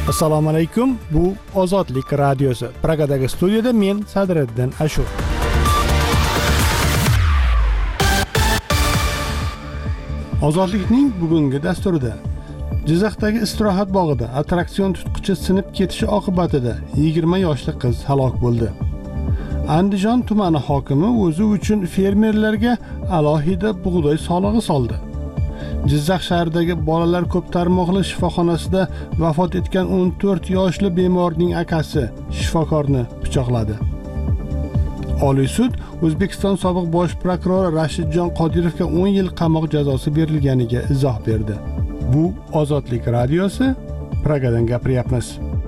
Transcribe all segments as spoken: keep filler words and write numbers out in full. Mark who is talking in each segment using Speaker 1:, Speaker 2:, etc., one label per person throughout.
Speaker 1: Assalomu alaykum. Bu Ozodlik radiosi. Pragadagi studiyada men Sadriddin Ashur. Ozodlikning bugungi dasturida Jizzaxdagi istirohat bog'ida attraksion tutqichi sinib ketishi oqibatida yigirma yoshli qiz halok bo'ldi. Andijon tumani hokimi o'zi uchun fermerlarga alohida bug'doy solig'i soldi. Jizzax shahridagi bolalar ko'p tarmoqli shifoxonasida vafot etgan o'n to'rt yoshli bemorning akasi shifokorni pichoqladi. Oliy sud O'zbekiston sobiq bosh prokurori Rashidjon Qodirovga o'n yil qamoq jazosi berilganiga izoh berdi. Bu Ozodlik radiosi, Pragadan gapiryapmiz.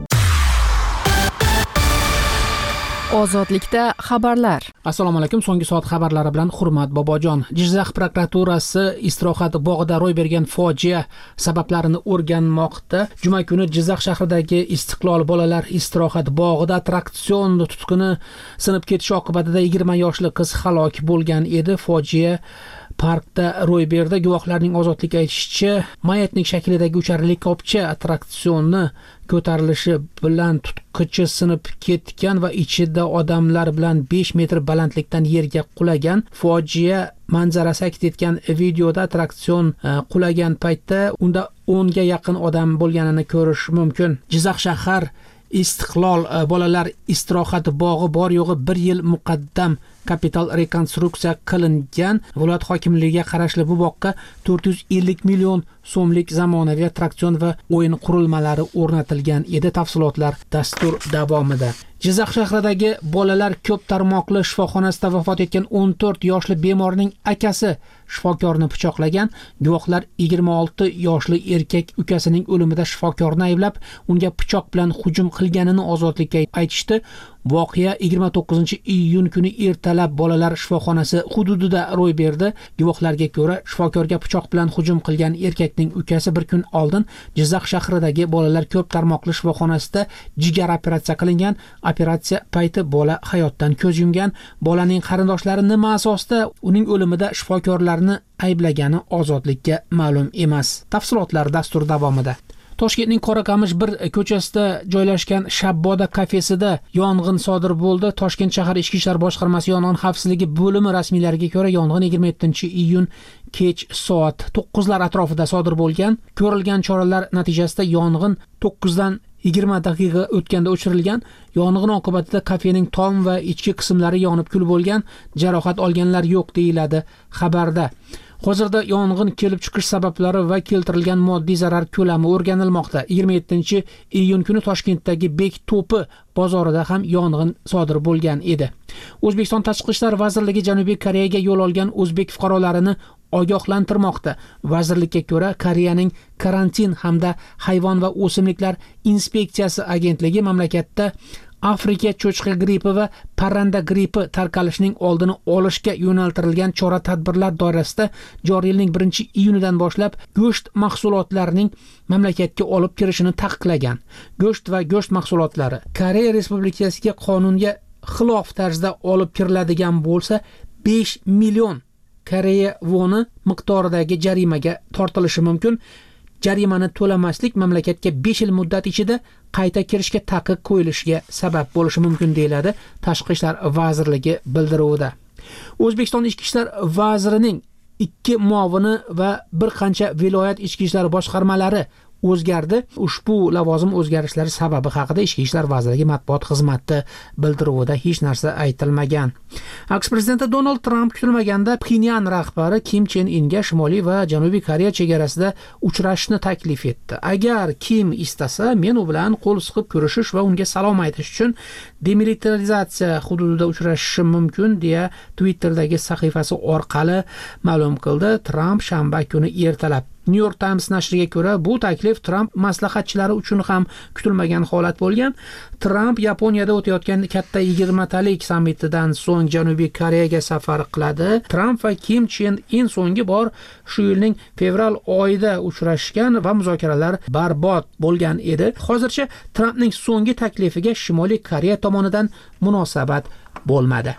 Speaker 2: Ozodlikda xabarlar.
Speaker 3: Assalomu alaykum. So'nggi soat xabarlari bilan Hurmat Bobojon. Jizzax prokuraturasi istirohat bog'ida ro'y bergan fojia sabablarini o'rganmoqda. Juma kuni Jizzax shahridagi Istiqlol bolalar istirohat bog'ida attraksion tutqini sinib ketishi oqibatida yigirma yoshli qiz halok bo'lgan edi. Fojia parkda ro'y berdi. Guvohlarning Ozodlikka aytishicha, mayatning shaklidagi uchar likopcha attraksionni ko'tarilishi bilan tutqichi sinib ketgan va ichida odamlar bilan besh metr balandlikdan yerga qulagan. Fojia manzarasi aks etgan videoda attraksion qulagan paytda unda o'nga yaqin odam bo'lganini ko'rish mumkin. Jizzax shahar Istiqlol bolalar istirohat bog'i bor yo'g'i bir yil muqaddam kapital rekonstruksiya qilingan. Viloyat hokimligiga qarashli bu bog'ga to'rt yuz ellik million so'mlik zamonaviy attraksion va o'yin qurilmalari o'rnatilgan edi. Tafsilotlar dastur davomida. Jizzax shahridagi bolalar ko'p tarmoqli shifoxonasida vafot etgan o'n to'rt yoshli bemorning akasi shifokorni pichoqlagan. Guvohlar yigirma olti yoshli erkak ukasining o'limida shifokorni ayblab, unga pichoq bilan hujum qilganini Ozodlikka aytishdi. Voqea yigirma to'qqizinchi iyun kuni ertalab bolalar shifoxonasi hududida ro'y berdi. Guvohlarga ko'ra, shifokorga pichoq bilan hujum qilgan erkakning ukasi bir kun oldin Jizzax shahridagi bolalar ko'p tarmoqli shifoxonasida jigar operatsiya qilingan. Operatsiya payti bola hayotdan ko'z yumgan. Bolaning qarindoshlari nima asosda uning o'limida shifokorlarni ayblagani Ozodlikka ma'lum emas. Tafsilotlar dastur davomida. Toshkentning Qoraqamish bir ko'chasida joylashgan Shabboda kafesida yong'in sodir bo'ldi. Toshkent shahar Ichki ishlar boshqarmasi yong'in xavfsizligi bo'limi rasmiylariga ko'ra, yong'in yigirma yettinchi iyun kech soat to'qqizlar atrofida sodir bo'lgan. Ko'rilgan choralar natijasida yong'in to'qqizdan yigirma daqiqa o'tganda o'chirilgan. Yong'in oqibatida kafening tom va ichki qismlari yonib kul bo'lgan. Jarohat olganlar yo'q deyiladi xabarda. Hozirda yong'in kelib chiqish sabablari va keltirilgan moddiy zarar ko'lami o'rganilmoqda. yigirma yettinchi iyun kuni Toshkentdagi Bekto'pi bozorida ham yong'in sodir bo'lgan edi. O'zbekiston Tashqi ishlar vazirligi Janubiy Koreyaga yo'l olgan o'zbek fuqarolarini ogohlantirmoqda. Vazirlikka ko'ra, Koreyaning karantin hamda hayvon va o'simliklar inspeksiyasi agentligi mamlakatda Afrika cho'chqa grippi va parranda grippi tarqalishining oldini olishga yo'naltirilgan chora-tadbirlar doirasida joriy yilning birinchi iyunidan boshlab go'sht mahsulotlarining mamlakatga olib kirishini taqiqlagan. Go'sht va go'sht mahsulotlari Koreya Respublikasiga qonunga xilof tarzda olib kiriladigan bo'lsa, besh million Koreya voni miqdoridagi jarimaga tortilishi mumkin. Jarimani to'lamaslik mamlakatga besh yil muddat ichida qayta kirishga taqiq qo'yilishiga sabab bo'lishi mumkin deyiladi Tashqi ishlar vazirligi bildiruvida. O'zbekiston Ichki ishlar vazirining ikki muovini va bir qancha viloyat ichki ishlar boshqarmalari o'zgardi. Ushbu lavozim o'zgarishlari sababi haqida Ichki ishlar vazirligi matbuot xizmati bildiruvida hech narsa aytilmagan. AQSh prezidenti Donald Trump kutilmaganda Pxenyan rahbari Kim Chen Inga Shimoliy va Janubiy Koreya chegarasida uchrashishni taklif etdi. Agar Kim istasa, men u bilan qo'l siqib ko'rishish va unga salom aytish uchun demilitarizatsiya hududida uchrashishim mumkin, deya Twitter'dagi sahifasi orqali ma'lum qildi. Trump shanba kuni ertalab New York Times nashriga ko'ra, bu taklif Trump maslahatchilari uchun ham kutilmagan holat bo'lgan. Trump Yaponiyada o'tayotgan katta yigirmatalik sammitidan so'ng Janubiy Koreyaga safar qiladi. Trump va Kim Chen In so'nggi bor shu yilning fevral oyida uchrashgan va muzokaralar barbod bo'lgan edi. Hozircha Trumpning so'nggi taklifiga Shimoliy Koreya tomonidan munosabat bo'lmadi.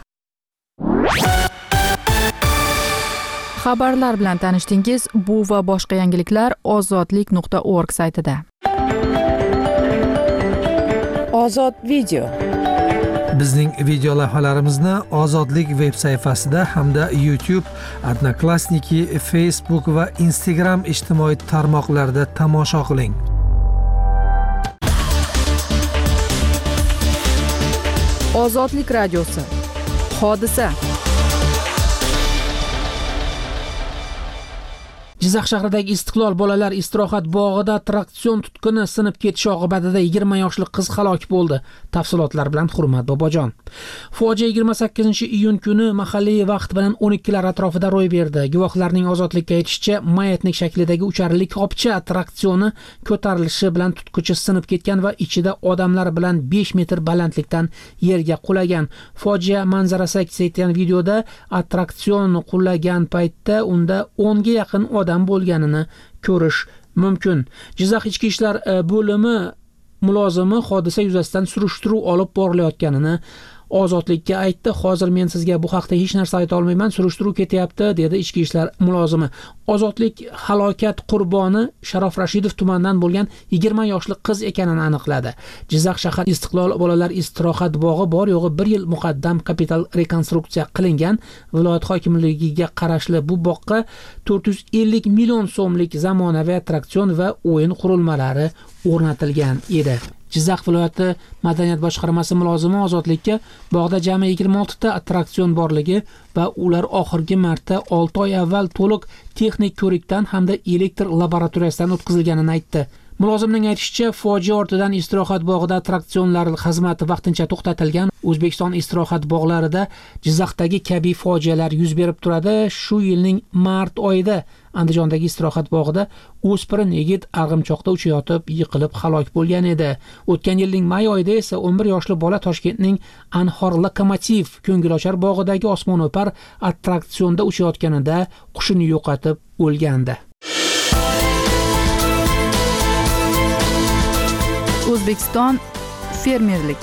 Speaker 2: Xabarlar bilan tanishdingiz. Bu va boshqa yangiliklar ozodlik nuqta org saytida. Ozod video.
Speaker 4: Bizning video lavhalarimizni Ozodlik veb sayfasida hamda YouTube, Odnoklassniki, Facebook va Instagram ijtimoiy tarmoqlarida tomosha qiling.
Speaker 2: Ozodlik radiosi. Hodisa.
Speaker 3: Jizzax shahridagi Istiqlol bolalar istirohat bog'ida attraksion tutquni sinib ketishi oqibatida yigirma yoshli qiz halok bo'ldi. Tafsilotlar bilan Hurmat Bobojon. Fojia yigirma sakkizinchi iyun kuni mahalliy vaqt bilan o'n ikkilar atrofida ro'y berdi. Guvohlarning ozodlikka aytishicha, mayatnik shaklidagi ucharli qopcha attraksioni ko'tarilishi bilan tutqichi sinib ketgan va ichida odamlar bilan besh metr balandlikdan yerga qulagan. Fojia manzarasi aks etgan videoda attraksion qulagan paytda unda o'nga yaqin odam bo'lganini ko'rish mumkin. Jizzax ichki ishlar bo'limi mulozimi hodisa yuzasidan surishtiruv olib borilayotganini Ozodlikka aytdi. Hozir men sizga bu haqda hech narsa ayta olmayman, surishtiruv ketyapti, dedi ichki ishlar mulozimi. Ozodlik halokat qurboni Sharof Rashidov tumanidan bo'lgan yigirma yoshli qiz ekanini aniqladi. Jizzax shahar Istiqlol bolalar istirohat bog'i bor yo'g'i bir yil muqaddam kapital rekonstruksiya qilingan. Viloyat hokimligiga qarashli bu bog'ga to'rt yuz ellik million so'mlik zamonaviy attraksion va o'yin qurilmalari o'rnatilgan edi. Jizzax viloyati madaniyat boshqarmasi mulozimi Ozodlikka bog'da jami yigirma olti ta attraksion borligi va ular oxirgi marta olti oy avval to'liq texnik ko'rikdan hamda elektr laboratoriyasidan o'tkazilganini aytdi. Mulozimning aytishicha, fojia ortidan istirohat bog'ida attraksionlar xizmati vaqtincha to'xtatilgan. O'zbekiston istirohat bog'larida Jizzaxdagi kabi fojialar yuz berib turadi. Shu yilning mart oyida Andijondagi istirohat bog'ida o'spirin yigit arg'imchoqda uchayotib yiqilib halok bo'lgan edi. O'tgan yilning may oyida esa o'n bir yoshli bola Toshkentning Anhor Lokomotiv ko'ngilochar bog'idagi osmono'par attraksionda uchayotganida qushini yo'qotib o'lgandi.
Speaker 2: O'zbekiston fermerlik.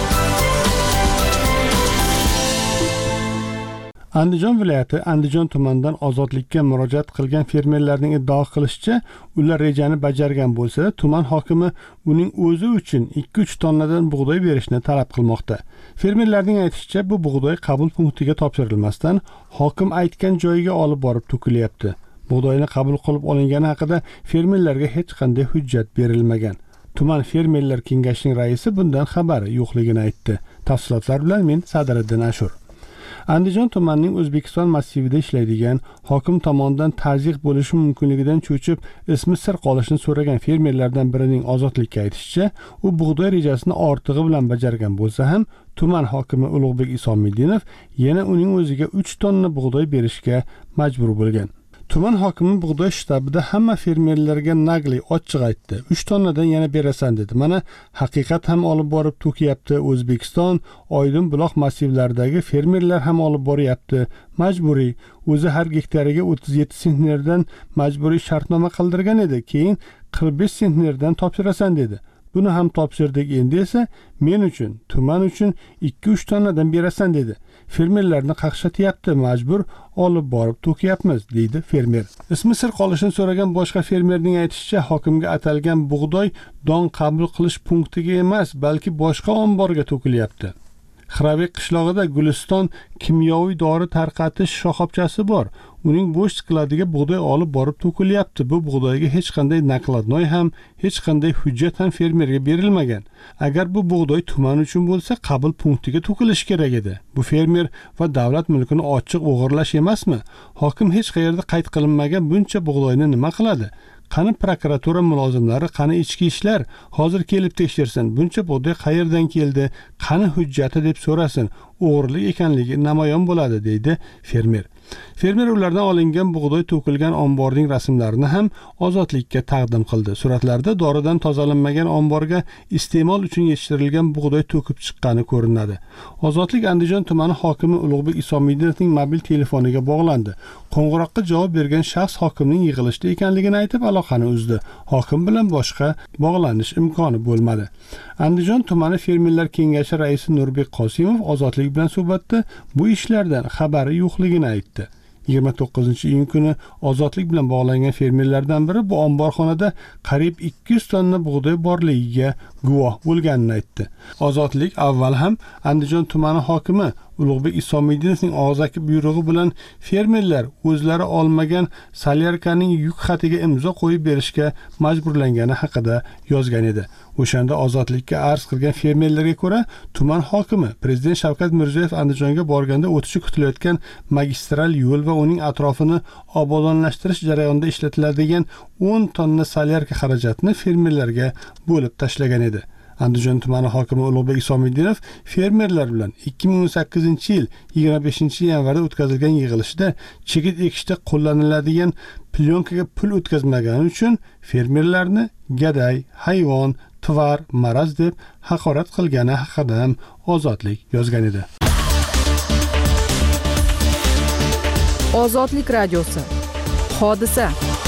Speaker 1: Andijon viloyati Andijon tumanidan ozodlikka murojaat qilgan fermerlarning iddao qilishicha, ular rejani bajargan bo'lsa, tuman hokimi uning o'zi uchun ikki uch tonnadan bug'doy berishni talab qilmoqda. Fermerlarning aytishicha, bu bug'doy qabul punktiga topshirilmasdan hokim aytgan joyiga olib borib to'kilyapti. Bug'doyni qabul qilib olingani haqida fermerlarga hech qanday hujjat berilmagan. Tuman fermerlar kengashining raisi bundan xabari yo'qligini aytdi. Tafsilotlar bilan men Sadriddin Ashur. Andijon tumanining O'zbekiston massivida ishlaydigan, hokim tomonidan ta'ziq bo'lishi mumkinligidan cho'chib, ismi sir qolishini so'ragan fermerlardan birining Ozodlikka aytishicha, u bug'doy rejasini ortig'i bilan bajargan bo'lsa ham, tuman hokimi Ulug'bek Isomiddinov yana uning o'ziga uch tonna bug'doy berishga majbur bo'lgan. Tuman hokimi bug'doy shtabida hamma fermerlarga nagli ochiq aytdi. uch tonnadan yana berasan dedi. Mana haqiqat ham olib borib to'kiyapti. O'zbekiston Oydin buloq massivlaridagi fermerlar ham olib boryapti. Majburiy. O'zi har gektariga o'ttiz yetti sentnerdan majburiy shartnoma qildirgan edi. Keyin qirq besh sentnerdan topshirasan dedi. Buni ham topshirdik. Endi esa men uchun, tuman uchun ikki uch tonnadan berasan dedi. Fermerlarni qaqshatyapti, majbur olib borib to'kiyapmiz, deydi fermer. Ismi sir qolishini so'ragan boshqa fermerning aytishicha, hokimga atalgan bug'doy don qabul qilish punktiga emas, balki boshqa omborga to'kilyapti. Xirabek qishlog'ida Guliston kimyoviy dori tarqatish shoxobchasi bor. Uning bo'sh sikladiga bug'doy olib borib to'kilyapti. Bu bug'doyga hech qanday nakladnoy ham, hech qanday hujjat ham fermerga berilmagan. Agar bu bug'doy tuman uchun bo'lsa, qabul punktiga to'kilishi kerak edi. Bu fermer va davlat mulkini ochiq o'g'irlash emasmi? Hokim hech qayerda qayd qilinmagan buncha bug'doyni nima qiladi? Qani prokuratura mulozimlari, qani ichki ishlar hozir kelib tekshirsin. Buncha bug'doy qayerdan keldi? Qani hujjati deb so'rasin. O'g'irlik ekanligi namoyon bo'ladi, deydi fermer. Fermer ulardan olingan bug'doy to'kilgan omborning rasmlarini ham Ozodlikka taqdim qildi. Suratlarda doridan tozalanmagan omborga iste'mol uchun yetishtirilgan bug'doy to'kib chiqqani ko'rinadi. Ozodlik Andijon tumani hokimi Ulug'bek Isomiddinovning mobil telefoniga bog'landi. Qo'ng'iroqqa javob bergan shaxs hokimning yig'ilishda ekanligini aytib aloqani uzdi. Hokim bilan boshqa bog'lanish imkoni bo'lmadi. Andijon tumani fermerlar kengashi raisi Nurbek Qosimov Ozodlik bilan suhbatda bu ishlardan xabari yo'qligini aytdi. yigirma to'qqizinchi iyun kuni ozodlik bilan bog'langan fermerlardan biri bu omborxonada qariyb ikki yuz tonna bug'doy borligiga guvoh bo'lganini aytdi. Ozodlik avval ham Andijon tumani hokimi Ulug'bek Isomidinovning og'zaki buyrug'i bilan fermerlar o'zlari olmagan solyarkaning yuk xatiga imzo qo'yib berishga majburlangani haqida yozgan edi. O'shanda ozodlikka arz qilgan fermerlarga ko'ra, tuman hokimi Prezident Shavkat Mirziyoyev Andijonga borganda o'tishi kutilayotgan magistral yo'l va uning atrofini obodonlashtirish jarayonida ishlatiladigan o'n tonna solyarka xarajatini fermerlarga bo'lib tashlagan edi. Andijon tumani hokimi Ulug'bek Isomiddinov fermerlar bilan ikki ming o'n sakkizinchi yil yigirma beshinchi yanvarda o'tkazilgan yig'ilishda chigit ekishda qo'llaniladigan plyonkaga pul o'tkazmagani uchun fermerlarni gaday, hayvon, tvar, maraz deb haqorat qilgani haqida ham Ozodlik yozgan edi.
Speaker 2: Ozodlik radiosi. Hodisa.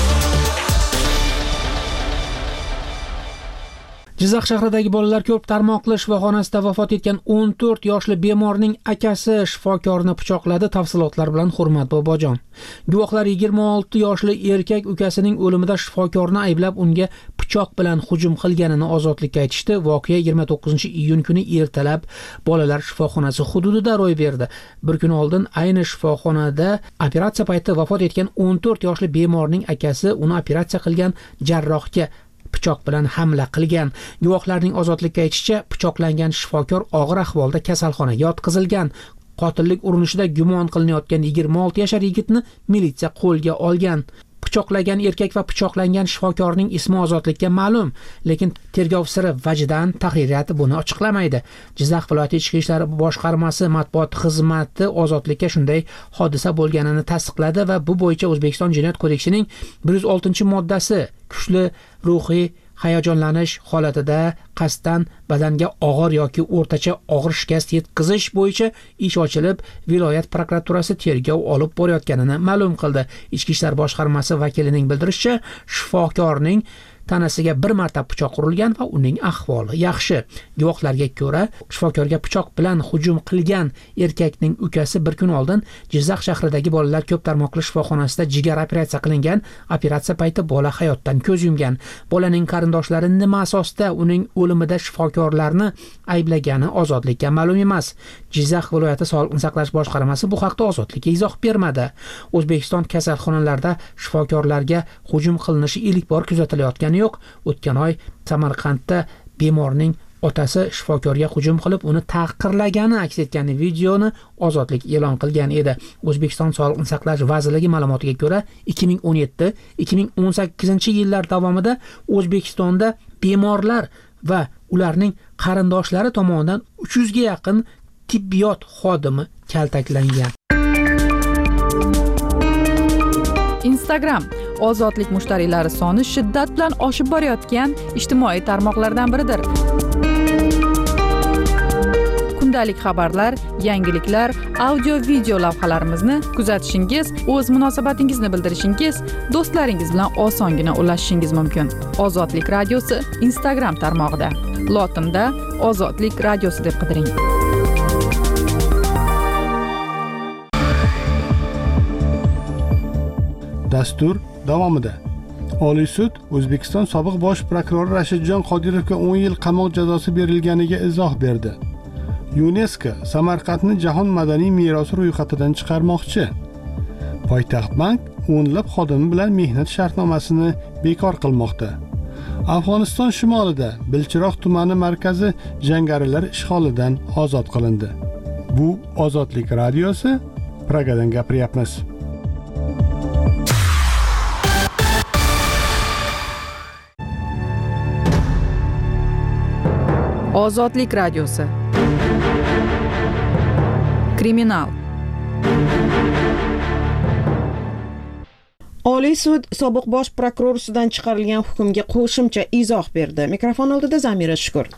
Speaker 3: Jizzax shahridagi bolalar ko'p tarmoqli shifoxonasida vafot etgan o'n to'rt yoshli bemorning akasi shifokorni pichoqladi. Tafsilotlar bilan Hurmat Bobojon. Guvohlar yigirma olti yoshli erkak ukasining o'limida shifokorni ayblab unga pichoq bilan hujum qilganini Ozodlikka aytishdi. Voqea yigirma to'qqizinchi iyun kuni ertalab bolalar shifoxonasi hududida ro'y berdi. Bir kun oldin ayni shifoxonada operatsiya payti vafot etgan o'n to'rt yoshli bemorning akasi uni operatsiya qilgan jarrohga pichoq bilan hamla qilgan. Guvohlarning Ozodlikka aytishicha, pichoqlangan shifokor og'ir ahvolda kasalxonaga yotqizilgan. Qotillik urinishida gumon qilinayotgan yigirma olti yashar yigitni militsiya qo'lga olgan. Pichoqlagan erkak va pichoqlangan shifokorning ismi Ozodlikka ma'lum, lekin tergov siri vajidan tahririyati buni ochiqlamaydi. Jizzax viloyati ichki ishlar boshqarmasi matbuot xizmati Ozodlikka shunday hodisa bo'lganini tasdiqladi va bu bo'yicha O'zbekiston Jinoyat kodeksining bir yuz oltinchi moddasi kuchli ruhiy hayajonlanish holatida qasddan badanga og'ir yoki o'rtacha og'ir shikast yetkazish bo'yicha ish ochilib, viloyat prokuraturasi tergov olib borayotganini ma'lum qildi. Ichki ishlar boshqarmasi vakilining bildirishicha, shifokorning tanasiga bir marta pichoq urilgan va uning ahvoli yaxshi. Guvohlarga ko'ra, shifokorga pichoq bilan hujum qilgan erkakning ukasi bir kun oldin Jizzax shahridagi bolalar ko'p tarmoqli shifoxonasida jigar operatsiya qilingan. Operatsiya payti bola hayotdan ko'z yumgan. Bolaning qarindoshlari nima asosda uning o'limida shifokorlarni ayblagani Ozodlikka ma'lum emas. Jizzax viloyati Sog'liqni saqlash boshqarmasi bu haqda Ozodlikka izoh bermadi. O'zbekiston kasalxonalarida shifokorlarga hujum qilinishi ilk bor kuzatilayotgani yo'q. O'tgan oy Samarqandda bemorning otasi shifokorga hujum qilib, uni taqirlagani aks etgan videoni Ozodlik e'lon qilgan edi. O'zbekiston Sog'liqni saqlash vazirligi ma'lumotiga ko'ra, ikki ming o'n yetti ikki ming o'n sakkizinchi yillar davomida O'zbekistonda bemorlar va ularning qarindoshlari tomonidan uch yuzga yaqin tibbiyot xodimi kaltaklangan.
Speaker 2: Instagram Ozodlik mushtariylari soni shiddat bilan oshib borayotgan ijtimoiy tarmoqlardan biridir. Kundalik xabarlar, yangiliklar, audio-video lavhalarimizni kuzatishingiz, o'z munosabatingizni bildirishingiz, do'stlaringiz bilan osongina ulashishingiz mumkin. Ozodlik radiosi Instagram tarmog'ida. Lotinda Ozodlik radiosi deb qidiring.
Speaker 1: Dastur davomida Oliy sud O'zbekiston sobiq bosh prokurori Rashidjon Qodirovga o'n yil qamoq jazosi berilganiga izoh berdi. UNESCO Samarqandni jahon madaniy merosi ro'yxatidan chiqarmoqchi. Poytaxt bank o'nlab xodimi bilan mehnat shartnomasini bekor qilmoqda. Afg'oniston shimolida Bilchiroq tumani markazi jangarilar ishg'olidan ozod qilindi. Bu Ozodlik radiosi, Pragadan gapiryapmiz.
Speaker 2: Ozodlik radiosi. Kriminal.
Speaker 5: Oliy sud sobiq bosh prokuror ustidan chiqarilgan hukmga qo'shimcha izoh berdi. Mikrofon oldida Zamira Shukur.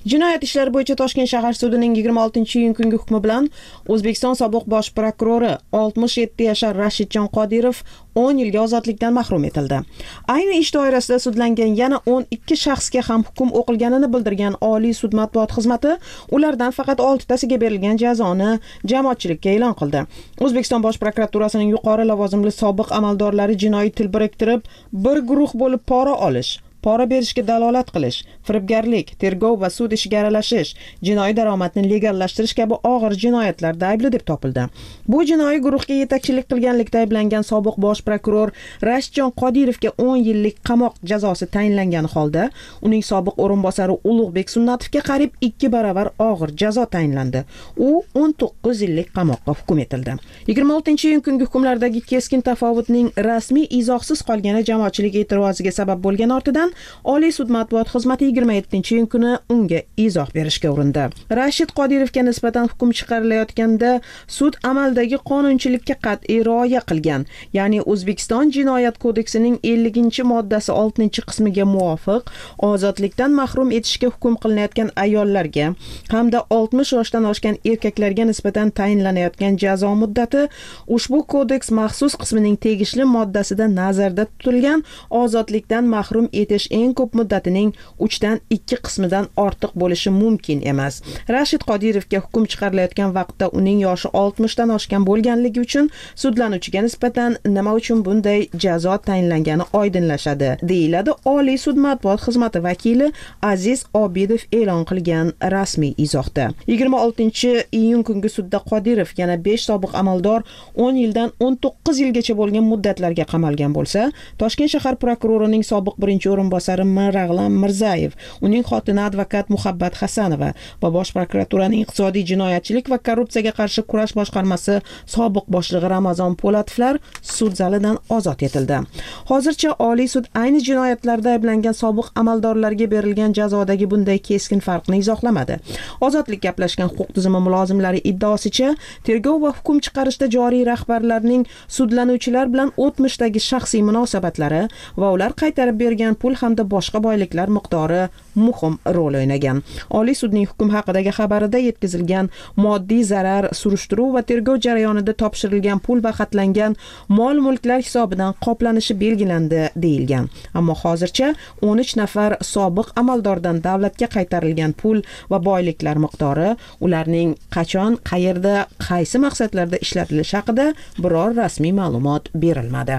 Speaker 5: Jinoyat ishlari bo'yicha Toshkent shahar sudining yigirma oltinchi iyun kungi hukmi bilan O'zbekiston sobiq bosh prokurori oltmish yetti yashar Rashidjon Qodirov o'n yilga ozodlikdan mahrum etildi. Ayni ish doirasida sudlangan yana o'n ikki shaxsga ham hukm o'qilganini bildirgan Oliy sud matbuot xizmati ulardan faqat oltitasiga berilgan jazoni jamoatchilikka e'lon qildi. O'zbekiston bosh prokuraturasining yuqori lavozimli sobiq amaldorlari jinoiy til biriktirib, bir guruh bo'lib pora olish, pora berishga dalolat qilish, firibgarlik, tergov va sud ishiga aralashish, jinoiy daromadni legallashtirish kabi og'ir jinoyatlarda aybli deb topildi. Bu jinoiy guruhga yetakchilik qilganlikda ayblangan sobiq bosh prokuror Rashidjon Qodirovga o'n yillik qamoq jazosi tayinlangani holda, uning sobiq o'rinbosari Ulug'bek Sunnatovga qariyb ikki baravar og'ir jazo tayinlandi. U o'n to'qqiz yillik qamoqqa hukm etildi. yigirma oltinchi iyun kungi hukmlardagi keskin tafovutning rasmiy izohsiz qolgani jamoatchilik e'tiroziga sabab bo'lgan ortidan Oliy sud matbuot xizmati yigirma yettinchi iyun kuni unga izoh berishga urindi. Rashid Qodirovga nisbatan hukm chiqarilayotganda sud amaldagi qonunchilikka qat'iy rioya qilgan, ya'ni O'zbekiston Jinoyat kodeksining elliginchi moddasi oltinchi qismiga muvofiq ozodlikdan mahrum etishga hukm qilinayotgan ayollarga hamda oltmish yoshdan oshgan erkaklarga nisbatan tayinlanayotgan jazo muddati ushbu kodeks maxsus qismining tegishli moddasida nazarda tutilgan ozodlikdan mahrum etish eng ko'p muddatining uchdan ikki qismidan ortiq bo'lishi mumkin emas. Rashid Qodirovga hukm chiqarilayotgan vaqtda uning yoshi oltmishdan oshgan bo'lganligi uchun sudlanuvchiga nisbatan nima uchun bunday jazo tayinlangani oydinlashadi, deyiladi Oliy sud matbuot xizmati vakili Aziz Obidov e'lon qilgan rasmiy izohda. yigirma oltinchi iyun kungi sudda Qodirov yana besh sobiq amaldor o'n yildan o'n to'qqiz yilgacha bo'lgan muddatlarga qamalgan bo'lsa, Toshkent shahar prokurorining sobiq birinchi o'rinbosari Mirag'lam Mirzayev, uning xotini advokat Muhabbat Hasanova va bosh prokuraturaning iqtisodiy jinoyatchilik va korrupsiyaga qarshi kurash boshqarmasi sobiq boshlig'i Ramazon Po'latovlar sud zalidan ozod etildi. Hozircha Oliy sud ayni jinoyatlarda ayblangan sobiq amaldorlarga berilgan jazodagi bunday keskin farqni izohlamadi. Ozodlik gaplashgan huquq tizimi mulozimlari iddaosicha, tergov va hukm chiqarishda joriy rahbarlarning sudlanuvchilar bilan o'tmishdagi shaxsiy munosabatlari va ular qaytarib bergan pul hamda boshqa boyliklar miqdori muhim rol o'ynagan. Oliy sudning hukm haqidagi xabarida yetkazilgan moddiy zarar surishtiruv va tergov jarayonida topshirilgan pul va xatlangan mol-mulklar hisobidan qoplanishi belgilandi deyilgan. Ammo hozircha o'n uch nafar sobiq amaldordan davlatga qaytarilgan pul va boyliklar miqdori, ularning qachon, qayerda, qaysi maqsadlarda ishlatilishi haqida biror rasmiy ma'lumot berilmadi.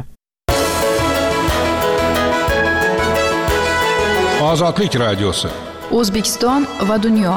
Speaker 6: Ozodlik radiosi.
Speaker 2: O'zbekiston va dunyo.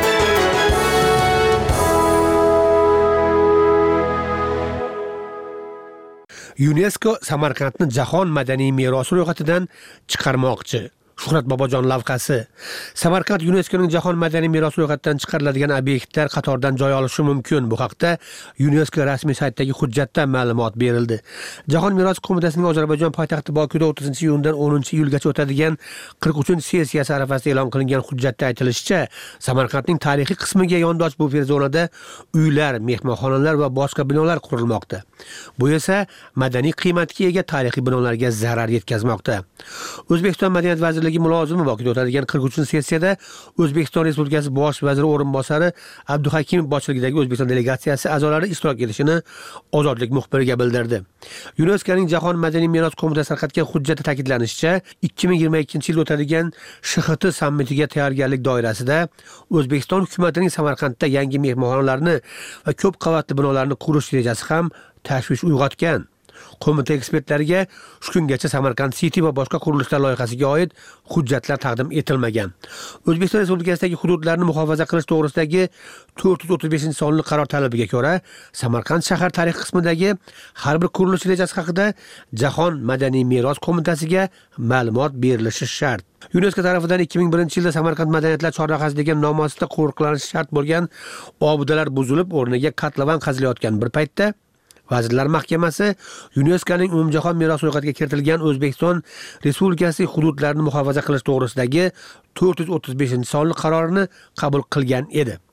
Speaker 7: UNESCO Samarqandni jahon madaniy merosi ro'yxatidan chiqarmoqchi. Shuhrat Bobojon lavhasi. Samarqand UNESCOning jahon madaniy merosi ro'yxatidan chiqariladigan obyektlar qatoridan joy olishi mumkin. Bu haqda UNESCO rasmiy saytidagi hujjatda ma'lumot berildi. Jahon merosi qo'mitasining Ozarbayjon poytaxti Bokuda o'ttizinchi iyundan o'ninchi iyulgacha o'tadigan qirq uchinchi sessiyasi arafasida e'lon qilingan hujjatda aytilishicha, Samarqandning tarixiy qismiga yondosh bufer zonada uylar, mehmonxonalar va boshqa binolar qurilmoqda. Bu esa madaniy qiymatga ega tarixiy binolarga zarar yetkazmoqda. O'zbekiston Madaniyat vazirligi mulozimi Bokuda o'tadigan qirq uchinchi sessiyada O'zbekiston Respublikasi bosh vaziri o'rinbosari Abduhakimov boshchiligidagi O'zbekiston delegatsiyasi a'zolari ishtirok etishini Ozodlik muxbiriga bildirdi. UNESCOning jahon madaniy meros qo'mitasi tarqatgan hujjatda ta'kidlanishicha, ikki ming yigirma ikkinchi yilda o'tadigan Sh X T sammitiga tayyorgarlik doirasida O'zbekiston hukumatining Samarqandda yangi mehmonxonalarni va ko'p qavatli binolarni qurish rejasi ham tashvish uyg'otgan. Qo'mita ekspertlariga shu kungacha Samarqand City va boshqa qurilishlar loyihasiga oid hujjatlar taqdim etilmagan. O'zbekiston Respublikasidagi hududlarni muhofaza qilish to'g'risidagi to'rt yuz o'ttiz beshinchi sonli qaror talabiga ko'ra, Samarqand shahar tarix qismidagi har bir qurilish rejasi haqida Jahon madaniy meros qo'mitasiga ma'lumot berilishi shart. UNESCO tarafidan ikki ming birinchi yilda Samarqand madaniyatlar chorrahasi degan nom ostida qo'riqlanishi shart bo'lgan obidalar buzilib, o'rniga qatlavan qazilayotgan bir paytda Vazirlar Mahkamasi UNESCOning umumjahon meros ro'yxatiga kiritilgan O'zbekiston Respublikasi hududlarini muhofaza qilish to'g'risidagi to'rt yuz o'ttiz beshinchi sonli qarorini qabul qilgan edi.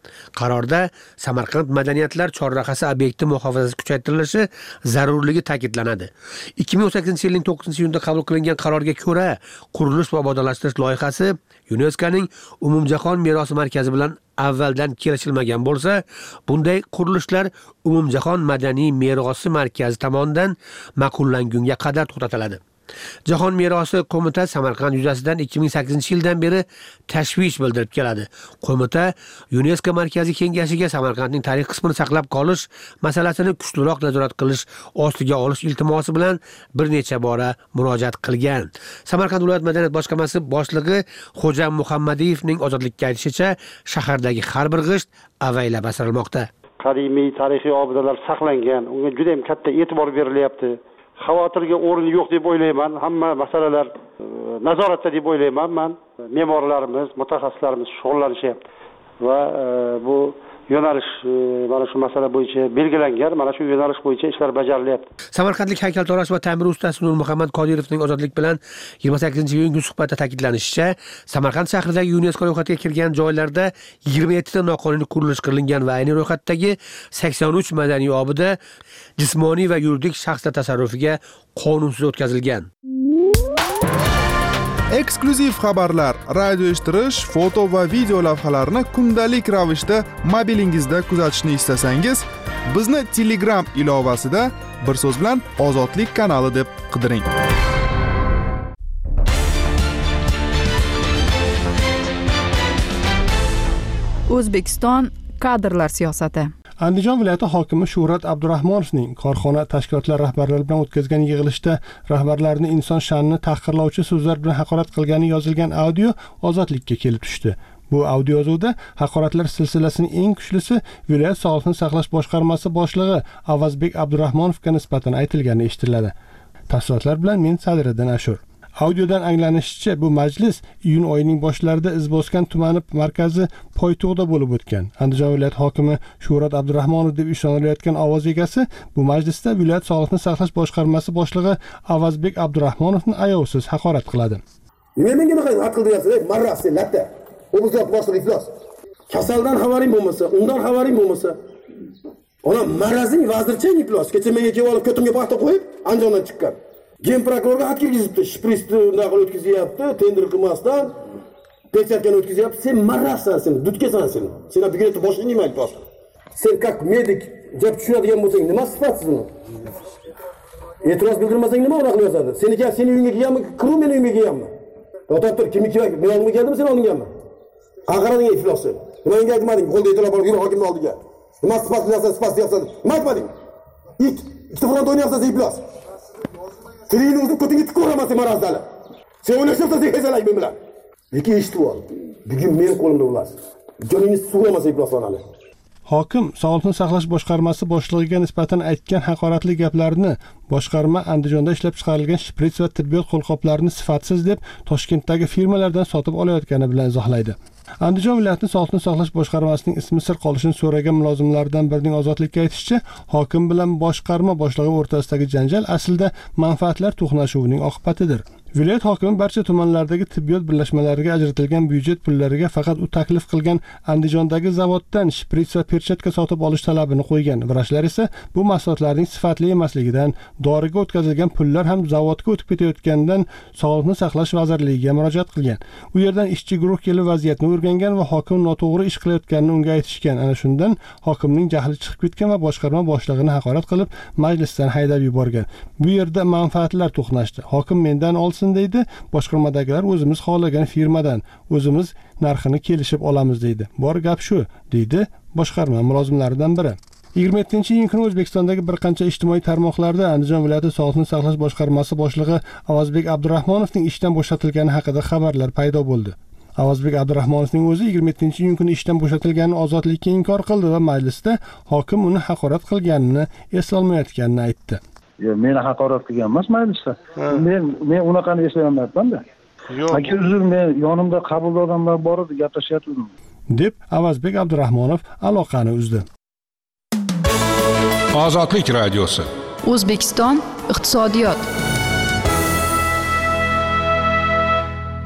Speaker 7: Qarorda Samarqand madaniyatlar chorrahasi obyekti muhofazasi kuchaytirilishi zarurligi ta'kidlanadi. ikki ming o'n sakkizinchi yilning to'qqizinchi iyunda qabul qilingan qarorga ko'ra, qurilish va obodonlashtirish loyihasi YuNESKOning umumjahon merosi markazi bilan avvaldan kelishilmagan bo'lsa, bunday qurilishlar umumjahon madaniy merosi markazi tomonidan ma'qullangunga qadar to'xtatiladi. Jahon merosi qo'mitasi Samarqand yuzasidan ikki ming sakkizinchi yildan beri tashvish bildirib keladi. Qo'mita UNESCO markaziy kengashiga Samarqandning tarix qismini saqlab qolish masalasini kuchliroq nazorat qilish ostiga olish iltimosi bilan bir necha bora murojaat qilgan. Samarqand viloyat madaniyat boshqarmasi boshlig'i Xo'ja Muhammadiyevning ozodlikka aytishicha, shahardagi har bir g'isht avaylab asralmoqda.
Speaker 8: Qadimiy tarixiy obidalar saqlangan, unga juda ham katta e'tibor berilyapti. Xavotirga o'rin yo'q deb o'ylayman. Hamma masalalar nazoratda deb o'ylayman. Men me'morlarimiz, mutaxassislarimiz shug'ullanishyapti va bu yo'nalish mana shu masala bo'yicha belgilangan, mana shu yo'nalish bo'yicha ishlar bajarilyapti.
Speaker 7: Samarqandlik haykaltarosh va ta'mir ustasi Nurmuhammad Qodirovning ozodlik bilan yigirma sakkizinchi iyun suhbatda ta'kidlanishicha, Samarqand shahridagi UNESCO ro'yxatiga kirgan joylarda yigirma yetti ta noqonuniy qurilish qilingan va ayni ro'yxatdagi sakson uch madaniy obida jismoniy va yuridik shaxslar tasarrufiga qonunsiz o'tkazilgan.
Speaker 9: Eksklyuziv xabarlar, radio eshittirish, foto va video lavhalarni kundalik ravishda mobilingizda kuzatishni istasangiz, bizni Telegram ilovasida bir so'z bilan Ozodlik kanali deb qidiring.
Speaker 2: O'zbekiston kadrlar siyosati.
Speaker 1: Andijon viloyati hokimi Shuhrat Abdurahmonovning korxona tashkilotlar rahbarlari bilan o'tkazgan yig'ilishda rahbarlarni inson sha'nini tahqirlovchi so'zlar bilan haqorat qilgani yozilgan audio ozodlikka kelib tushdi. Bu audio yozuvda haqoratlar silsilasining eng kuchlisi viloyat sog'liqni saqlash boshqarmasi boshlig'i Avazbek Abdurahmonovga nisbatan aytilgani eshitiladi. Tafsilotlar bilan men Sadiriddin Ashur. Audiodan anglanishicha, bu majlis iyun oyining boshlarida Izboskan tumani markazi Poyto'g'da bo'lib o'tgan. Andijon viloyat hokimi Shuhrat Abdurahmonov deb ishonilayotgan ovoz egasi bu majlisda viloyat sog'liqni saqlash boshqarmasi boshlig'i Avazbek Abdurahmonovni ayovsiz haqorat qiladi.
Speaker 10: Nima menga qilib aql deyapsiz? Marras latta. Obuzot boshlig'i iflos. Kasaldan xabaring bo'lmasa, undan xabaring bo'lmasa, ona marazing vazirchang iflos. Kecha menga kelib olib ko'timga paxta qo'yib, Andijondan chiqqan. Gen prokurorga xat kirgizibdi, shprisni unday qilib o'tkazyapti, tender qilmasdan, pechkatkani o'tkazyapti. Sen marrasan, sen dudkasan sen. Sen bugungi boshing nima aytib boshqa? Sen как medik gap tushunadigan bo'lsang, nima sifatsiz uni? E'tiroz bildirmasang nima unaqa yozadi? Seniki seni uyingga kelganmi, kiru meni uyimga kelganmi? To'xtab tur, kimni kerak? Men olib keldimmi, sen olganmi? Qaqarading iflosi. Nima menga aytmading? Qo'lda e'tiroz olib yur hokimning oldiga. Nima sifatsiz narsa, sifatsiz deyapsan? Nima aytmading? Ik, ikkita falan o'ynayapsan sen iflos. Tilingni o'zib ko'tingga tik ko'ramasang marazdali. Sen o'ynashibsan sen hezalak men bilan. Lekin eshitib ol. Bugun men qo'limda bo'lasiz. Joningiz sug'lamasa ifloslanadi.
Speaker 1: Hokim sog'liqni saqlash boshqarmasi boshlig'iga nisbatan aytgan haqoratli gaplarni boshqarma Andijonda ishlab chiqarilgan shprits va tibbiyot qo'lqoplarini sifatsiz deb Toshkentdagi firmalardan sotib olayotgani bilan izohlaydi. Andijon viloyati sog'liqni saqlash boshqarmasining ismi sir qolishini so'ragan mulozimlardan birining ozodlikka aytishicha, hokim bilan boshqarma boshlig'i o'rtasidagi janjal aslida manfaatlar to'qnashuvining oqibatidir. Viloyat hokimi barcha tumanlardagi tibbiyot birlashmalariga ajratilgan byudjet pullariga faqat u taklif qilgan Andijondagi zavoddan shprits va perchatka sotib olish talabini qo'ygan. Vrachlar esa bu mahsulotlarning sifatli emasligidan, doriga o'tkazilgan pullar ham zavodga o'tib ketayotganidan Sog'liqni saqlash vazirligiga murojaat qilgan. U yerdan ishchi guruh kelib vaziyatni o'rgangan va hokim noto'g'ri ish qilayotganini unga aytishgan. Ana shundan hokimning jahli chiqib ketgan va boshqarma boshlig'ini haqorat qilib majlisdan haydab yuborgan. Bu yerda manfaatlar to'qnashdi. Hokim mendan olsin deydi, boshqarmadagilar o'zimiz xohlagan firmadan o'zimiz narxini kelishib olamiz deydi. Bor gap shu, deydi boshqarma mulozimlaridan biri. yigirma yettinchi iyun kuni O'zbekistondagi bir qancha ijtimoiy tarmoqlarda Andijon viloyati sog'liqni saqlash boshqarmasi boshlig'i Avazbek Abdurahmonovning ishdan bo'shatilgani haqida xabarlar paydo bo'ldi. Avazbek Abdurahmonovning o'zi yigirma yettinchi iyun kuni ishdan bo'shatilganini ozodlikka inkor qildi va majlisda hokim uni haqorat qilganini eslolmayotganini aytdi.
Speaker 11: Meni haqorat qilgan emas majlisda. Men men unaqani eslayapman-da. Yo'q. Aka uzr, men yonimda qabulda odamlar bor edi, gaplashyaptim.
Speaker 1: deb Avazbek Abdurahmonov aloqani uzdi.
Speaker 6: Ozodlik radiosi.
Speaker 2: O'zbekiston iqtisodiyot.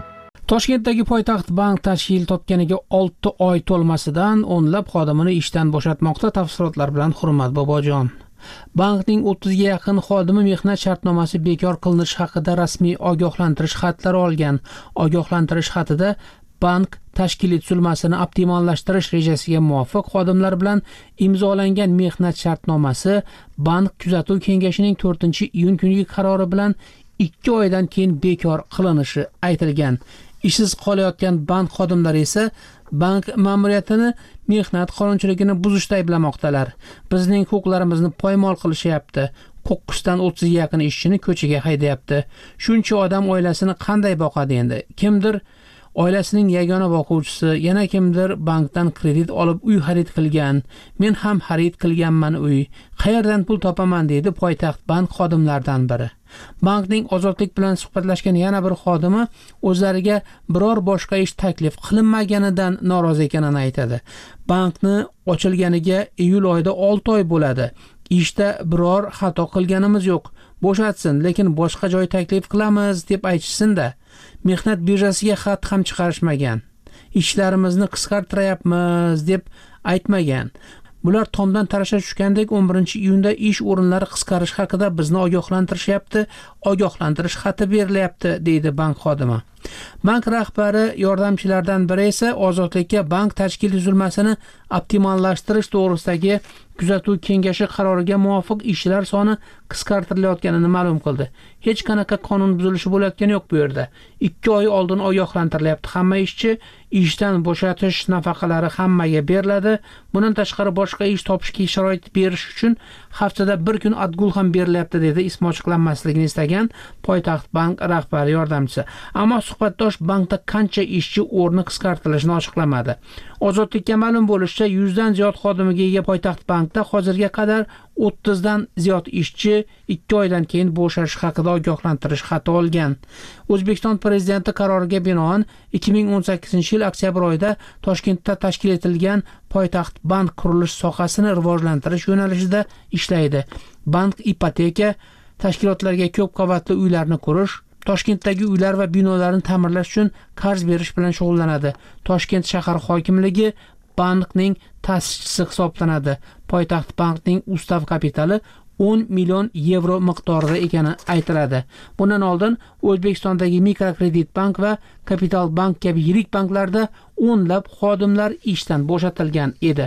Speaker 3: Toshkentdagi poytaxt bank tashkil topganiga olti oy to'lmasidan o'nlab xodimini ishdan bo'shatmoqda. Tafsilotlar bilan Hurmat Bobojon. Bankning o'ttizga yaqin xodimi mehnat shartnomasi bekor qilinishi haqida rasmiy ogohlantirish xatlari olgan. Ogohlantirish xatida bank tashkilot tuzilmasini optimallashtirish rejasiga muvofiq xodimlar bilan imzolangan mehnat shartnomasi bank kuzatuv kengashining to'rtinchi iyun kungi qarori bilan ikki oydan keyin bekor qilinishi aytilgan. Ishsiz qolayotgan bank xodimlari esa bank ma'muriyatini mehnat qonunchiligini buzishda ayblamoqdalar. Bizning huquqlarimizni poymol qilishyapti. Qo'qqisdan o'ttizga yaqin ishchini ko'chaga haydayapti. Shuncha odam oilasini qanday boqadi endi? Kimdir oilasining yagona boquvchisi, yana kimdir bankdan kredit olib uy xarid qilgan. Men ham xarid qilganman uy. Qayerdan pul topaman deydi poytaxt bank xodimlaridan biri. Bankning ozodlik bilan suhbatlashgan yana bir xodimi o'zlariga biror boshqa ish taklif qilinmaganidan norozi ekanini aytadi. Bankni ochilganiga iyul oyida olti oy bo'ladi. Ishda biror xato qilganimiz yo'q. Bo'shatsin, lekin boshqa joy taklif qilamiz deb aytishsin-da. Mehnat birjasiga xat ham chiqarishmagan. Ishlarimizni qisqartirayapmiz deb aytmagan. Bular tomdan tarasha tushgandek o'n birinchi iyunda ish o'rinlari qisqarish haqida bizni ogohlantirishyapti, ogohlantirish xati berilyapti, deydi bank xodimi. Bank rahbari yordamchilaridan biri esa ozodlikka bank tashkil tuzilmasini optimallashtirish to'g'risidagi kuzatuv kengashi qaroriga muvofiq ishchilar soni qisqartirilayotganini ma'lum qildi. Hech qanaqa qonun buzilishi bo'layotgani yo'q bu yerda. ikki oy oldin ogohlantirilyapti hamma ishchi, ishdan bo'shatish nafaqalari hammaga beriladi. Bundan tashqari boshqa ish topishga sharoit berish uchun haftada bir kun atgul ham berilyapti, dedi ismi ochiqlanmasligini istagan poytaxt bank rahbari yordamchisi. Ammo suhbatdosh bankda qancha ishchi o'rni qisqartirilishini ochiqlamadi. Ozodlikka ma'lum bo'lishicha yuzdan ziyod xodimiga ega poytaxt bankda hozirga qadar o'ttizdan ziyod ishchi ikki oydan keyin bo'shash haqida ogohlantirish xati olgan. O'zbekiston prezidenti qaroriga binoan ikki ming o'n sakkizinchi yil oktyabr oyida Toshkentda tashkil etilgan poytaxt bank qurilish sohasini rivojlantirish yo'nalishida ishlaydi. Bank ipoteka, tashkilotlarga ko'p qavatli uylarni qurish, Toshkentdagi uylar va binolarni ta'mirlash uchun qarz berish bilan shug'ullanadi. Toshkent shahar hokimligi bankning ta'sischisi hisoblanadi. Poytaxt bankning ustav kapitali o'n million yevro miqdorida ekani aytiladi. Bundan oldin O'zbekistondagi Mikrokredit bank va Kapital bank kabi yirik banklarda o'nlab xodimlar ishdan bo'shatilgan edi.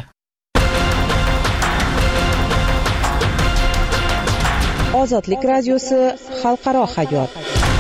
Speaker 5: Ozodlik radiosi xalqaro hayot.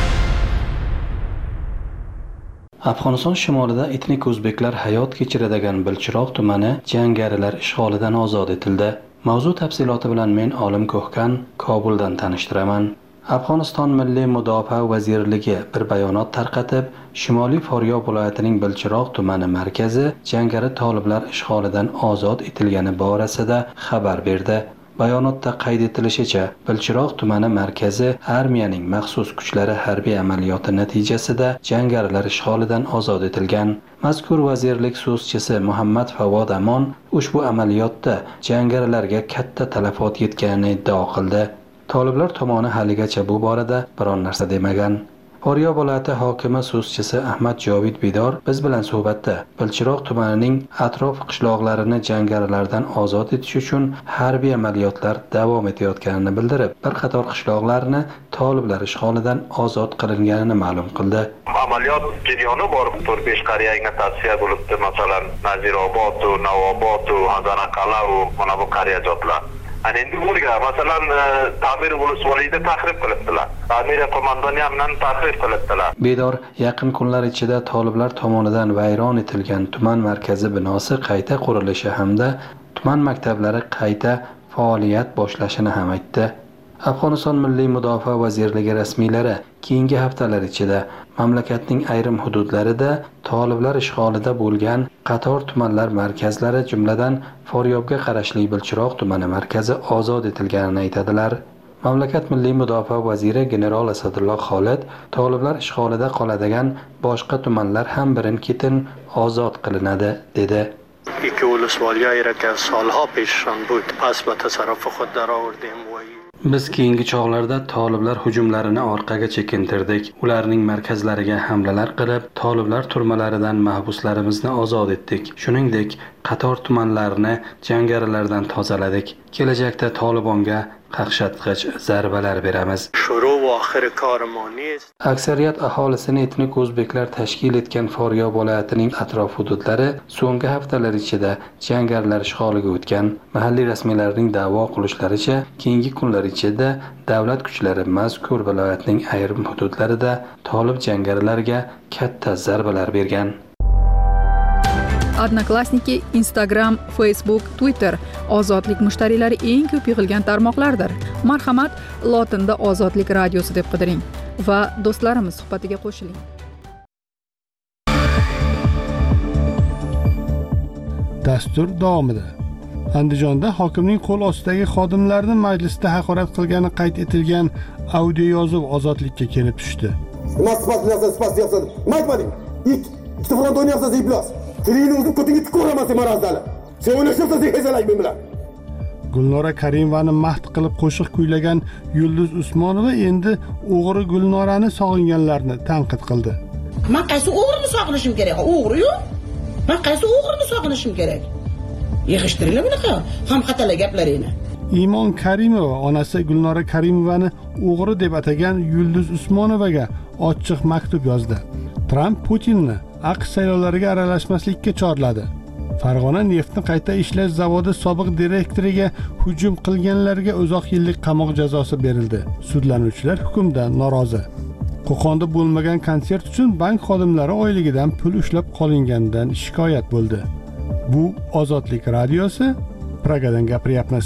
Speaker 12: Afg'oniston shimolida etnik o'zbeklar hayot kechiradigan Bilchiroq tumani jangarilar ishg'olidan ozod etildi. Mavzu tafsiloti bilan men Olim Ko'hkan Kobuldan tanishtiraman. Afg'oniston Milliy Mudofaa vazirligi bir bayonot tarqatib, Shimoliy Foryob viloyatining Bilchiroq tumani markazi jangari toliblar ishg'olidan ozod etilgani borasida xabar berdi. Bayonotda qayd etilishicha, Bilchiroq tumani markazi armiyaning maxsus kuchlari harbiy amaliyoti natijasida jangarilar ishg'olidan ozod etilgan. Mazkur vazirlik so'zchisi Muhammad Favod Amon ushbu amaliyotda jangarilarga katta talafot yetganini iddao qildi. Toliblar tomoni haligacha bu borada biron narsa demagan. Foryob viloyati hokimi so'zchisi Ahmad Jovid Bidor biz bilan suhbatda Bilchiroq tumanining atrof qishloqlarini jangarilardan ozod etish uchun harbiy amaliyotlar davom etayotganini bildirib, bir qator qishloqlarni toliblar ishg'olidan ozod qilinganini ma'lum qildi.
Speaker 13: Amaliyot jarayoni bor, to'rt besh qariyaga tavsiya bo'libdi, masalan, Nazirobod, Navobod, Hazanaqala va mana bu qariyajotlar. Ana endi bo'lgan, masalan, ta'mir bo'lishvalida tahrif qilibdilar. Ta'mir qo'mondoni ham tahrif qilibdilar.
Speaker 12: Bedor yaqin kunlar ichida toliblar tomonidan vayron etilgan tuman markazi binosi qayta qurilishi hamda tuman maktablari qayta faoliyat boshlashini ham aytdi. Afg'oniston Milliy Mudofaa vazirligi rasmiylari keyingi haftalar ichida mamlakatning ayrim hududlarida toliblar ishg'olida bo'lgan qator tumanlar markazlari, jumladan Foryobga qarashli Bilchiroq tumani markazi ozod etilganini aytadilar. Mamlakat Milliy Mudofaa vaziri general Asadulloh Xolid toliblar ishg'olida qoladigan boshqa tumanlar ham birin-ketin ozod qilinadi dedi.
Speaker 14: که ولسوالی را که سالها پیششان بود پس به تصرف خود در آوردیم و
Speaker 12: Biz keyingi chog'larda toliblar hujumlarini orqaga chekintirdik. Ularning markazlariga hamlalar qilib, toliblar turmalaridan mahbuslarimizni ozod etdik. Shuningdek, qator tumanlarni jangarilardan tozaladik. Kelajakda Tolibonga qaqshatqich zarbalar beramiz. Aksariyat aholisini etnik o'zbeklar tashkil etgan Faryab viloyatining atrof hududlari so'nggi haftalar ichida jangarilar ishg'oliga o'tgan. Mahalliy rasmiylarning da'vo qilishlaricha, keyingi kunlar ichida davlat kuchlari mazkur viloyatning ayrim hududlarida tolib jangarilarga katta zarbalar bergan.
Speaker 2: Odnoklassniki, Instagram, Facebook, Twitter ozodlik mushtariylari eng ko'p yig'ilgan tarmoqlardir. Marhamat, lotinda Ozodlik radiosi deb qidiring va do'stlarimiz suhbatiga qo'shiling.
Speaker 1: Dastur davomida. Andijonda hokimning qo'l ostidagi xodimlarni majlisda haqorat qilgani qayd etilgan audio yozuv ozodlikka kelib tushdi.
Speaker 10: Nima sifat bilan sifat deyapsan? Nima aytmading? Ik, ikkita front o'ynayapsan iblos. Tilingni o'zing ko'tingga tikko'ramasang marazali. Sen o'ynashsan sen hezalak men bilan.
Speaker 1: Gulnora Karimovani mahd qilib qo'shiq kuylagan Yulduz Usmonova endi o'g'ri Gulnorani sog'inganlarni tanqid qildi.
Speaker 14: Men qaysi o'g'rini sog'inishim kerak? O'g'ri-yu? Men qaysi o'g'rini sog'inishim kerak? Yig'ishtiringlar bunaqa ham xatolar gaplaringni.
Speaker 1: Imon Karimova onasi Gulnora Karimovani o'g'ri deb atagan Yulduz Usmonovaga ochiq maktub yozdi. Tramp Putinni AQSh saylovlariga aralashmaslikka chorladi. Farg'ona neftni qayta ishlash zavodi sobiq direktoriga hujum qilganlarga uzoq yillik qamoq jazosi berildi. Sudlanuvchilar hukmdan norozi. Qo'qonda bo'lmagan konsert uchun bank xodimlari oyligidan pul ushlab qolinganidan shikoyat bo'ldi. Bu Ozodlik radiosi, Pragadan gapiryapmiz.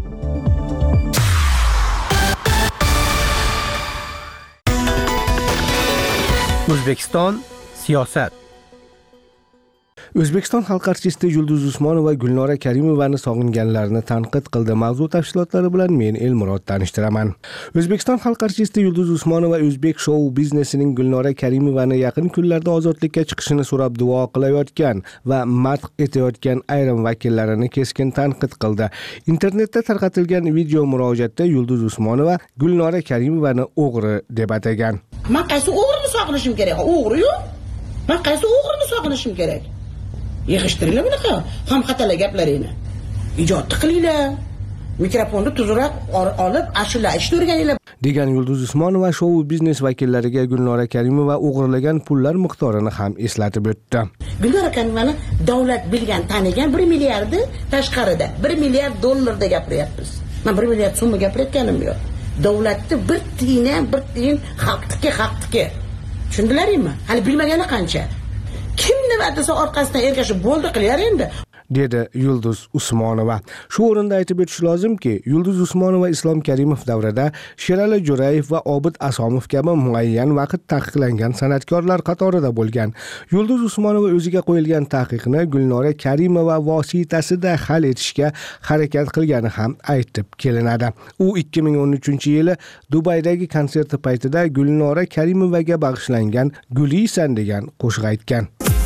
Speaker 7: O'zbekiston siyosat. O'zbekiston xalq artisti Yulduz Usmonova Gulnora Karimovani sog'inganlarini tanqid qildi. Mavzu tafsilotlari bilan men Elmurod tanishtiraman. O'zbekiston xalq artisti Yulduz Usmonova o'zbek shou biznesining Gulnora Karimovani yaqin kunlarda ozodlikka chiqishini so'rab duo qilayotgan va madh etayotgan ayrim vakillarini keskin tanqid qildi. Internetda tarqatilgan video murojaatda Yulduz Usmonova Gulnora Karimovani o'g'ri deb atagan.
Speaker 14: Men qaysi o'g'rini sog'inishim kerak? O'g'ri-yu? Men qaysi o'g'rini sog'inishim kerak? Yig'ishtiringlar bunaqa ham xatolar gaplaringni. Ijod qilinglar. Mikrofonni tuzroq olib, ashula aytishni o'rganinglar.
Speaker 7: degan Yulduz Usmonova shou biznes vakillariga Gulnora Karimova o'g'irlagan pullar miqdorini ham eslatib o'tdi.
Speaker 14: Gulnora Karimovani davlat bilgan, tanigan bir milliardni tashqarida bir milliard dollarda gapiryapmiz. Men bir milliard so'mga gapirayotganim yo'q. Davlatni bir tiyinga, bir tiyin xalqniki, xalqniki. Tushundilaringmi? Hali bilmagani qancha. Kim nima desa orqasidan ergashib bo'ldi qilyar endi.
Speaker 7: dedi Yulduz Usmonova. Shu o'rinda aytib o'tish lozimki, Yulduz Usmonova Islom Karimov davrida Sherali Jo'rayev va Obid Asomov kabi muayyan vaqt taqiqlangan san'atkorlar qatorida bo'lgan. Yulduz Usmonova o'ziga qo'yilgan taqiqni Gulnora Karimova vositasida hal etishga harakat qilgani ham aytib kelinadi. U ikki ming o'n uchinchi yili Dubaydagi konserti paytida Gulnora Karimovaga bag'ishlangan Gulisan degan qo'shiq aytgan.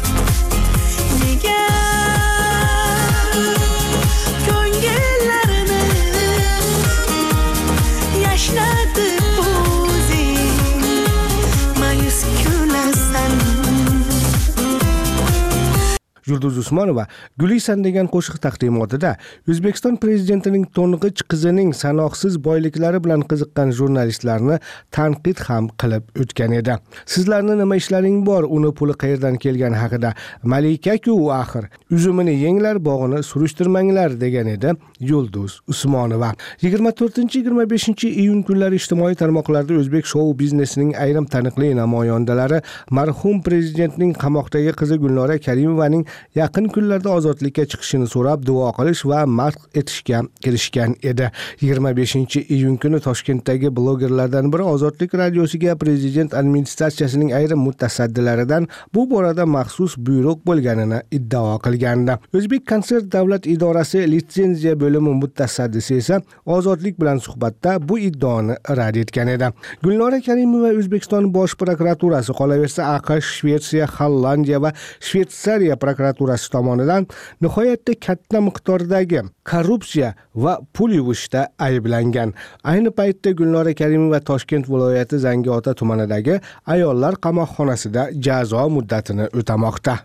Speaker 7: Yulduz Usmonova Gulisan degan qo'shiq taqdimotida O'zbekiston prezidentining to'ng'ich qizining sanoqsiz boyliklari bilan qiziqqan jurnalistlarni tanqid ham qilib o'tgan edi. Sizlarning nima ishlaring bor, uni puli qayerdan kelgani haqida malika-ku axir. Uzumini yenglar, bog'ini surishtirmanglar degan edi Yulduz Usmonova. yigirma to'rtinchi yigirma beshinchi iyun kunlari ijtimoiy tarmoqlarda o'zbek shou biznesining ayrim taniqli namoyandalari marhum prezidentning qamoqdagi qizi Gulnora Karimovaning yaqin kunlarda ozodlikka chiqishini so'rab duo qilish va madh etishga kirishgan edi. yigirma beshinchi iyun kuni Toshkentdagi blogerlardan biri Ozodlik radiosiga prezident administratsiyasining ayrim mutasaddilaridan bu borada maxsus buyruq bo'lganini iddao qilgandi. O'zbek konsert davlat idorasi litsenziya bo'limi mutasaddisi esa Ozodlik bilan suhbatda bu iddaoni rad etgan edi. Gulnora Karimova O'zbekiston bosh prokuraturasi, qolaversa AQSh, Shvetsiya, Hollandiya va Shvetsariya prokuraturasi
Speaker 15: prokuraturasi tomonidan nihoyatda katta miqdordagi korrupsiya va pul yuvishda ayblangan. Ayni paytda Gulnora Karimova Toshkent viloyati Zangiota tumanidagi ayollar qamoqxonasida jazo muddatini o'tamoqda.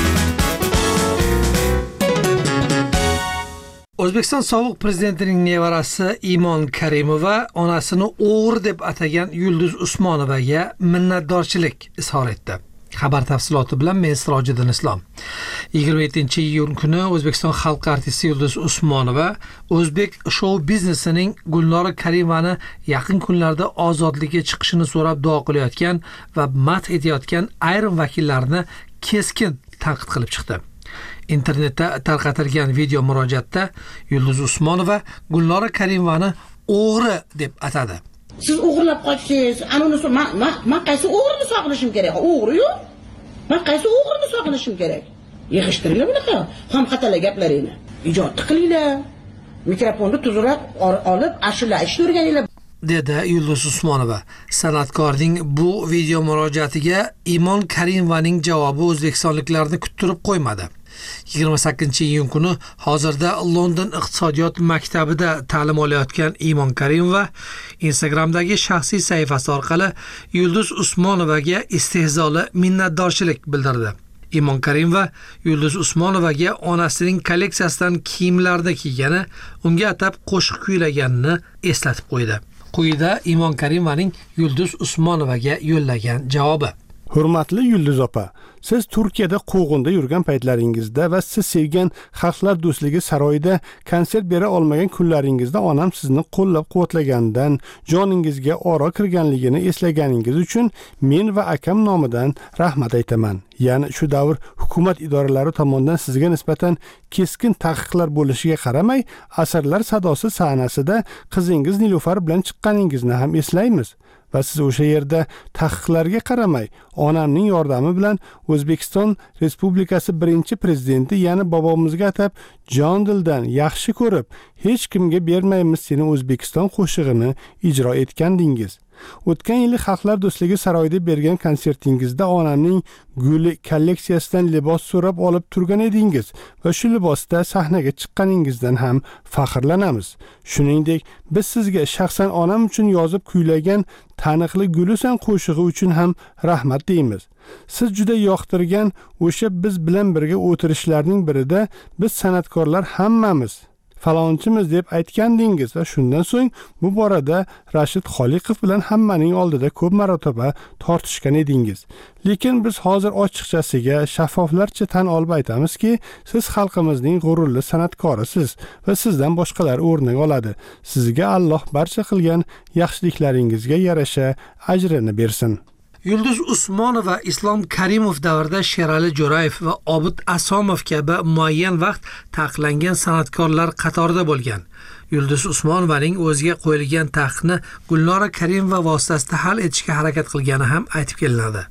Speaker 4: O'zbekiston sobiq prezidentining nevarasi Imon Karimova onasini o'g'ri deb atagan Yulduz Usmonovaga minnatdorchilik izhor etdi. Xabar tafsiloti bilan men Sirojiddin Islom. yigirma yettinchi iyun kuni O'zbekiston xalq artisti Yulduz Usmonova o'zbek shou biznesining Gulnora Karimovani yaqin kunlarda ozodlikka chiqishini so'rab duo qilayotgan va madh etayotgan ayrim vakillarni keskin tanqid qilib chiqdi. Internetda tarqatilgan video murojaatda Yulduz Usmonova Gulnora Karimovani o'g'ri deb atadi.
Speaker 14: Siz o'g'irlab qochdingiz. Anuni men men qaysi o'g'rini sog'inishim kerak? O'g'ri-yu. Men qaysi o'g'rini sog'inishim kerak? Yig'ishtiringlar bunaqa ham xatolar gaplaringni. Ijod qilinglar. Mikrofonni tuzroq olib, ashula aytishni o'rganinglar.
Speaker 4: dedi Yulduz Usmonova. San'atkorning bu video murojaatiga Imon Karimovaning javobi o'zbekistonliklarni kuttirib qo'ymadi. yigirma sakkizinchi iyun kuni hozirda London iqtisodiyot maktabida ta'lim olayotgan Imon Karimova Instagramdagi shaxsiy sahifasi orqali Yulduz Usmonovaga istehzoli minnatdorchilik bildirdi. Imon Karimova Yulduz Usmonovaga onasining kolleksiyasidan kiyimlarni kiygani, unga atab qo'shiq kuylaganini eslatib qo'ydi. Quyida Imon Karimovaning Yulduz Usmonovaga yo'llagan javobi.
Speaker 1: Hurmatli Yulduz opa, siz Turkiyada quvg'inda yurgan paytlaringizda va siz sevgan Xalqlar do'stligi saroyida konsert bera olmagan kunlaringizda onam sizni qo'llab-quvvatlaganidan, joningizga oro kirganligini eslaganingiz uchun men va akam nomidan rahmat aytaman. Ya'ni shu davr hukumat idoralari tomonidan sizga nisbatan keskin taqiqlar bo'lishiga qaramay, asarlar sadosi sahnasida qizingiz Nilufar bilan chiqqaningizni ham eslaymiz. Va siz o'sha yerda taqiqlarga qaramay, onamning yordami bilan O'zbekiston Respublikasi birinchi prezidenti, ya'ni bobomizga atab jon dildan yaxshi ko'rib, hech kimga bermaymiz seni O'zbekiston qo'shig'ini ijro etgandingiz. O'tgan yili Xalqlar do'stligi saroyida bergan konsertingizda onamning guli kolleksiyasidan libos so'rab olib turgan edingiz va shu libosda sahnaga chiqqaningizdan ham faxrlanamiz. Shuningdek, biz sizga shaxsan onam uchun yozib kuylagan taniqli Gulisan qo'shig'i uchun ham rahmat deymiz. Siz juda yoqtirgan o'sha biz bilan birga o'tirishlarning birida biz san'atkorlar hammamiz falonchimiz deb aytgandingiz va shundan so'ng bu borada Rashid Xoliqov bilan hammaning oldida ko'p marotaba tortishgan edingiz. Lekin biz hozir ochiqchasiga, shaffoflarcha tan olib aytamizki, siz xalqimizning g'ururli san'atkorisiz va sizdan boshqalar o'rnak oladi. Sizga Alloh barcha qilgan yaxshiliklaringizga yarasha ajrini bersin.
Speaker 4: Yulduz Usmonova Islom Karimov davrida Sherali Jo'rayev va Obid Asomov kabi muayyan vaqt taqiqlangan san'atkorlar qatorida bo'lgan. Yulduz Usmonovaning o'ziga qo'yilgan taqiqni Gulnora Karimova vositasida hal etishga harakat qilgani ham aytib kelinadi.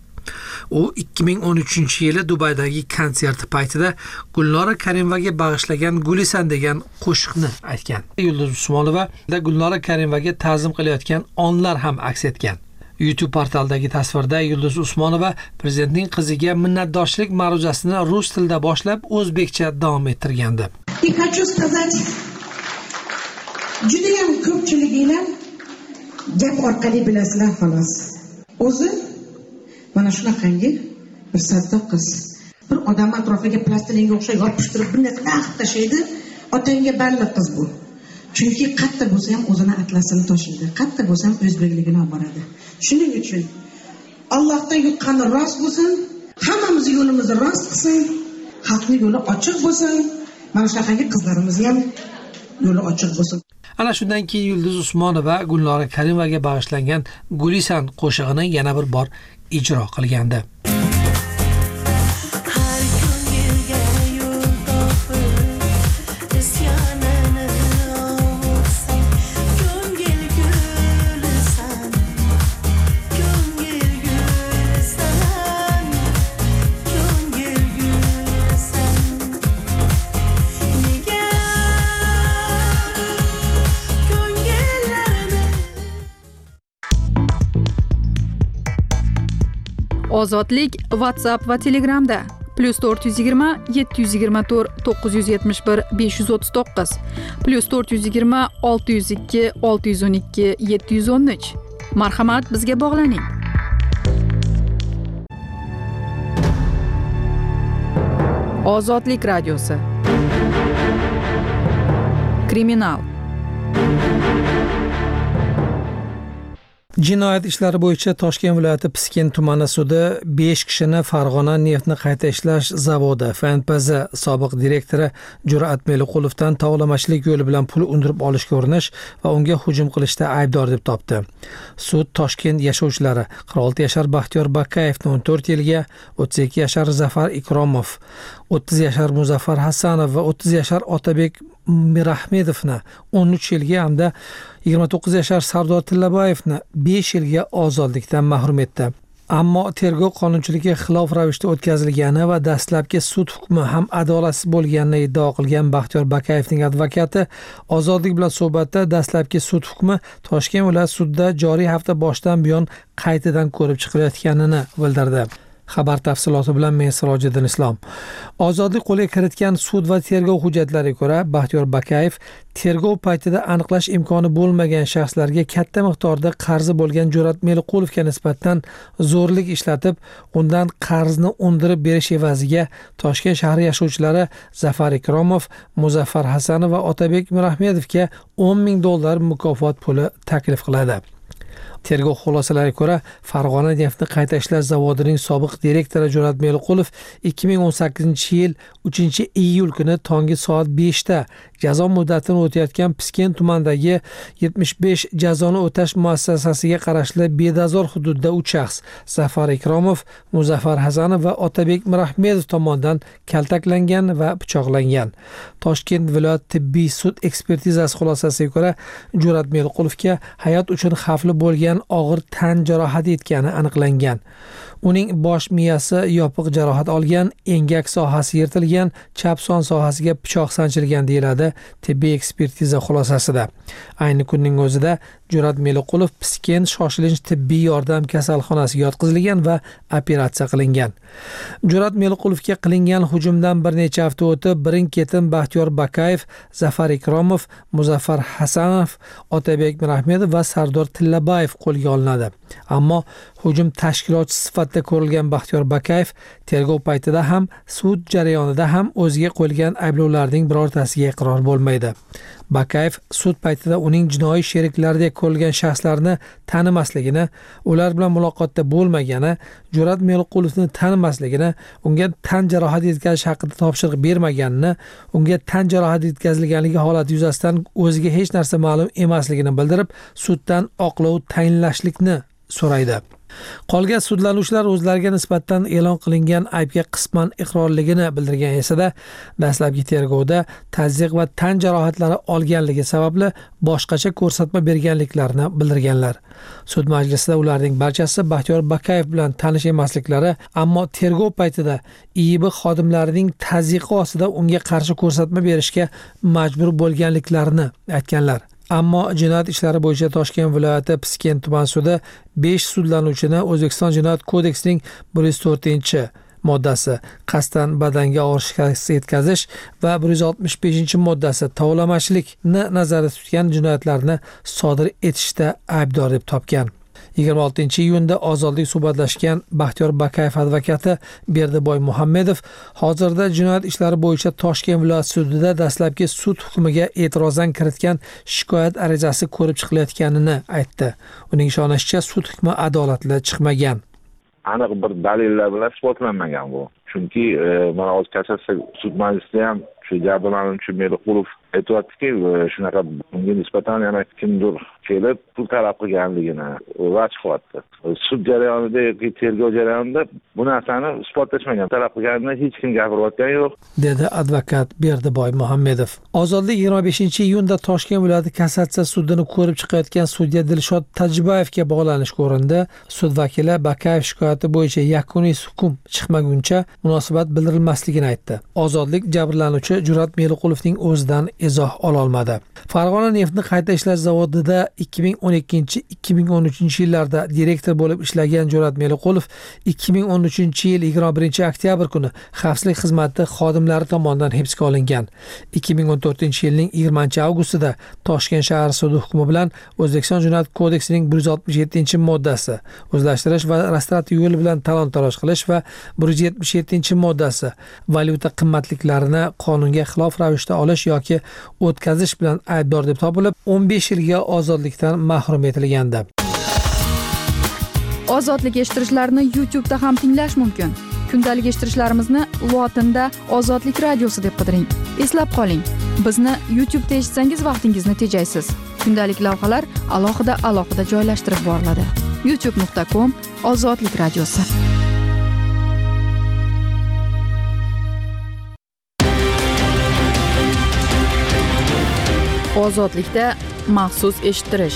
Speaker 4: U ikki ming o'n uchinchi yili Dubaydagi konserti paytida Gulnora Karimovaga bag'ishlagan Gulisan degan qo'shiqni aytgan. Yulduz Usmonova da Gulnora Karimovaga ta'zim qilayotgan onlar ham aks etgan. YouTube portalidagi tasvirda Yulduz Usmonova prezidentning qiziga minnatdorchilik ma'ruzasini rus tilida boshlab o'zbekcha davom ettirgandi.
Speaker 16: И хочу сказать, juda ham ko'pchiliginglar gap orqali bilasizlar xolos. O'zi mana shunaqangi bir sadda qiz. Bir odam atrofiga plastilinga o'xshab yopishtirib bunday qilib tashlaydi. Otangga balli qiz bu. Chunki qatta bo'lsa ham o'zini atlasini tashlaydi. Qatta bo'lsa ham o'zbekligini olib boradi. Shuning uchun Allohdan yuqqani rost bo'lsin, hammamiz yo'limizni rost qilsin, xalqning yo'li ochiq bo'lsin. Mana shunaqangi qizlarimiz ham yo'li ochiq bo'lsin.
Speaker 4: Ana shundan keyin Yulduz Usmonova Gulnora Karimovaga bag'ishlangan Gulisan qo'shig'ini yana bir bor ijro qilgandi.
Speaker 2: Ozodlik WhatsApp va Telegramda. plus to'rt yuz yigirma yetti yuz yigirma to'rt to'qqiz yuz yetmish bir besh yuz o'ttiz to'qqiz plus to'rt yuz yigirma olti yuz ikki olti yuz o'n ikki yetti yuz o'n uch. Marhamat, bizga bog'laning. Ozodlik radiosi. Kriminal.
Speaker 4: Jinoyat ishlari bo'yicha Toshkent viloyati Piskent tumani sudi besh kishini Farg'ona neftni qayta ishlash zavodi F N P Z sobiq direktori Jur'at Meliqulovdan tovlamachilik yo'li bilan pul undirib olishga urinish va unga hujum qilishda aybdor deb topdi. Sud Toshkent yashovchilari qirq olti yashar Baxtiyor Bakayevni o'n to'rt yilga, o'ttiz ikki yashar Zafar Ikromov, o'ttiz yashar Muzaffar Hasanov va o'ttiz yashar Otabek Mirahmedovni o'n uch yilga hamda yigirma to'qqiz yashar Sardor Tillaboyevni besh yilga ozodlikdan mahrum etdi. Ammo tergov qonunchiligiga xilof ravishda o'tkazilgani va dastlabki sud hukmi ham adolatsiz bo'lganini iddao qilgan Baxtiyor Bakayevning advokati ozodlik bilan suhbatda dastlabki sud hukmi Toshkent viloyat sudida joriy hafta boshidan buyon qaytadan ko'rib chiqilayotganini bildirdi. Xabar tafsiloti bilan men Sirojiddin Islom. Ozodlik qo'lga kiritgan sud va tergov hujjatlariga ko'ra Baxtiyor Bakayev tergov paytida aniqlash imkoni bo'lmagan shaxslarga katta miqdorda qarzi bo'lgan Jur'at Meliqulovga nisbatan zo'rlik ishlatib, undan qarzni undirib berish evaziga Toshkent shahri yashovchilari Zafar Ikromov, Muzaffar Hasanov va Otabek Mirahmedovga o'n ming dollar mukofot puli taklif qiladi. Tergov xulosalariga ko'ra, Farg'ona neftni qayta ishlash zavodining sobiq direktori Jur'at Meliqulov ikki ming o'n sakkizinchi yil uchinchi iyul kuni tongi soat beshda jazo muddatini o'tayotgan Piskent tumanidagi yetmish besh jazoni o'tash muassasasiga qarashli Bedazor hududida uch shaxs Zafar Ikromov, Muzaffar Hasanov va Otabek Mirahmedov tomonidan kaltaklangan va pichoqlangan. Toshkent viloyat tibbiy sud ekspertizasi xulosasiga ko'ra, Jur'at Meliqulovga hayot uchun xavfli bo'lgan og'ir tan jarohati yetgani aniqlangan. Uning bosh miyasi yopiq jarohat olgan, engak sohasi yirtilgan, chap son sohasiga pichoq sanchilgan deyiladi tibbiy ekspertiza xulosasida. Ayni kunning o'zida Jur'at Meliqulov Piskent shoshilinch tibbiy yordam kasalxonasiga yotqizilgan va operatsiya qilingan. Jur'at Meliqulovga qilingan hujumdan bir necha hafta o'tib, birin-ketin Baxtiyor Bakayev, Zafar Ikromov, Muzaffar Hasanov, Otabek Mirahmedov va Sardor Tillaboyev qo'lga olinadi. Ammo hujum tashkilotchi sifatida ko'rilgan Baxtiyor Bakayev tergov paytida ham, sud jarayonida ham o'ziga qo'yilgan ayblovlarning birortasiga iqror bo'lmaydi. Bakayev sud paytida uning jinoiy sheriklaridek ko'rilgan shaxslarni tanimasligini, ular bilan muloqotda bo'lmagani, Jur'at Meliqulovni tanimasligini, unga tan jarohati yetkazish haqida topshiriq bermaganini, unga tan jarohati yetkazilganligi holati yuzasidan o'ziga hech narsa ma'lum emasligini bildirib, suddan oqlov tayinlashlikni so'raydi. Qolgan sudlanuvchilar o'zlariga nisbatan e'lon qilingan aybga qisman iqrorligini bildirgan esa-da, dastlabki tergovda tazyiq va tan jarohatlari olganligi sababli boshqacha ko'rsatma berganliklarini bildirganlar. Sud majlisida ularning barchasi Baxtiyor Bakayev bilan tanish emasliklari, ammo tergov paytida I I B xodimlarining tazyiqi ostida unga qarshi ko'rsatma berishga majbur bo'lganliklarini aytganlar. Ammo jinoyat ishlari bo'yicha Toshkent viloyati Piskent tuman sudi besh sudlanuvchini O'zbekiston Jinoyat kodeksining bir yuz to'rtinchi moddasi qasddan badanga og'ir shikast yetkazish va bir yuz oltmish beshinchi moddasi tovlamachilikni nazarda tutgan jinoyatlarni sodir etishda aybdor deb topgan. yigirma oltinchi iyunda ozodlik suhbatlashgan Baxtiyor Bakayev advokati Berdiboy Muhammedov hozirda jinoyat ishlari bo'yicha Toshkent viloyat sudida dastlabki sud hukmiga e'tirozdan kiritgan shikoyat arizasi ko'rib chiqilayotganini aytdi. Uning ishonashicha, sud hukmi adolatli chiqmagan.
Speaker 17: Aniq bir dalillar bilan isbotlanmagan bu. Chunki mana hozir kassatsiya sud majlisida ham shu jabrlanuvchi Meliqulov aytayaptiki, shunaqa unga nisbatan yana kimdir kelib pul talab qilganligini vaj qilyapti. Sud jarayonida yoki tergov jarayonida bu narsani isbotlashmagan, talab qilganini hech kim gapirayotgani yo'q,
Speaker 4: dedi advokat Berdiboy Muhammedov. Ozodlik yigirma beshinchi iyunda Toshkent viloyati kassatsiya sudini ko'rib chiqayotgan sudya Dilshod Tajbayevga bog'lanishga urindi. Sud vakili Bakayev shikoyati bo'yicha yakuniy hukm chiqmaguncha munosabat bildirilmasligini aytdi. Ozodlik jabrlanuvchi Jur'at Meliqulovning o'zidan izoh ola olmadi. Farg'ona neftni qayta ishlash zavodida ikki ming o'n ikkinchi ikki ming o'n uchinchi yillarda direktor bo'lib ishlagan Jo'rat Meliqulov ikki ming o'n uchinchi yil yigirma birinchi oktyabr kuni xavfsizlik xizmati xodimlari tomonidan hibsga olingan. ikki ming o'n to'rtinchi yilning yigirmanchi avgustida Toshkent shahar sudi hukmi bilan O'zbekiston Jinoyat kodeksining bir yuz oltmish yettinchi moddasi o'zlashtirish va restavratsiya yo'li bilan talon-taroj qilish va bir yuz yetmish yettinchi moddasi valyuta qimmatliklarini qonunga xilof ravishda olish yoki o'tkazish bilan aybdor deb topilib o'n besh yilga ozodlikdan mahrum etilgandi.
Speaker 2: Ozodlik eshittirishlarni YouTube'da ham tinglash mumkin. Kundalik eshittirishlarimizni lotinda Ozodlik radiosi deb qidiring. Eslab qoling, bizni YouTube'da eshitsangiz vaqtingizni tejaysiz. Kundalik lavhalar alohida alohida joylashtirib boriladi. youtube nuqta com Ozodlik radiosi. Ozodlikda maxsus eshittirish.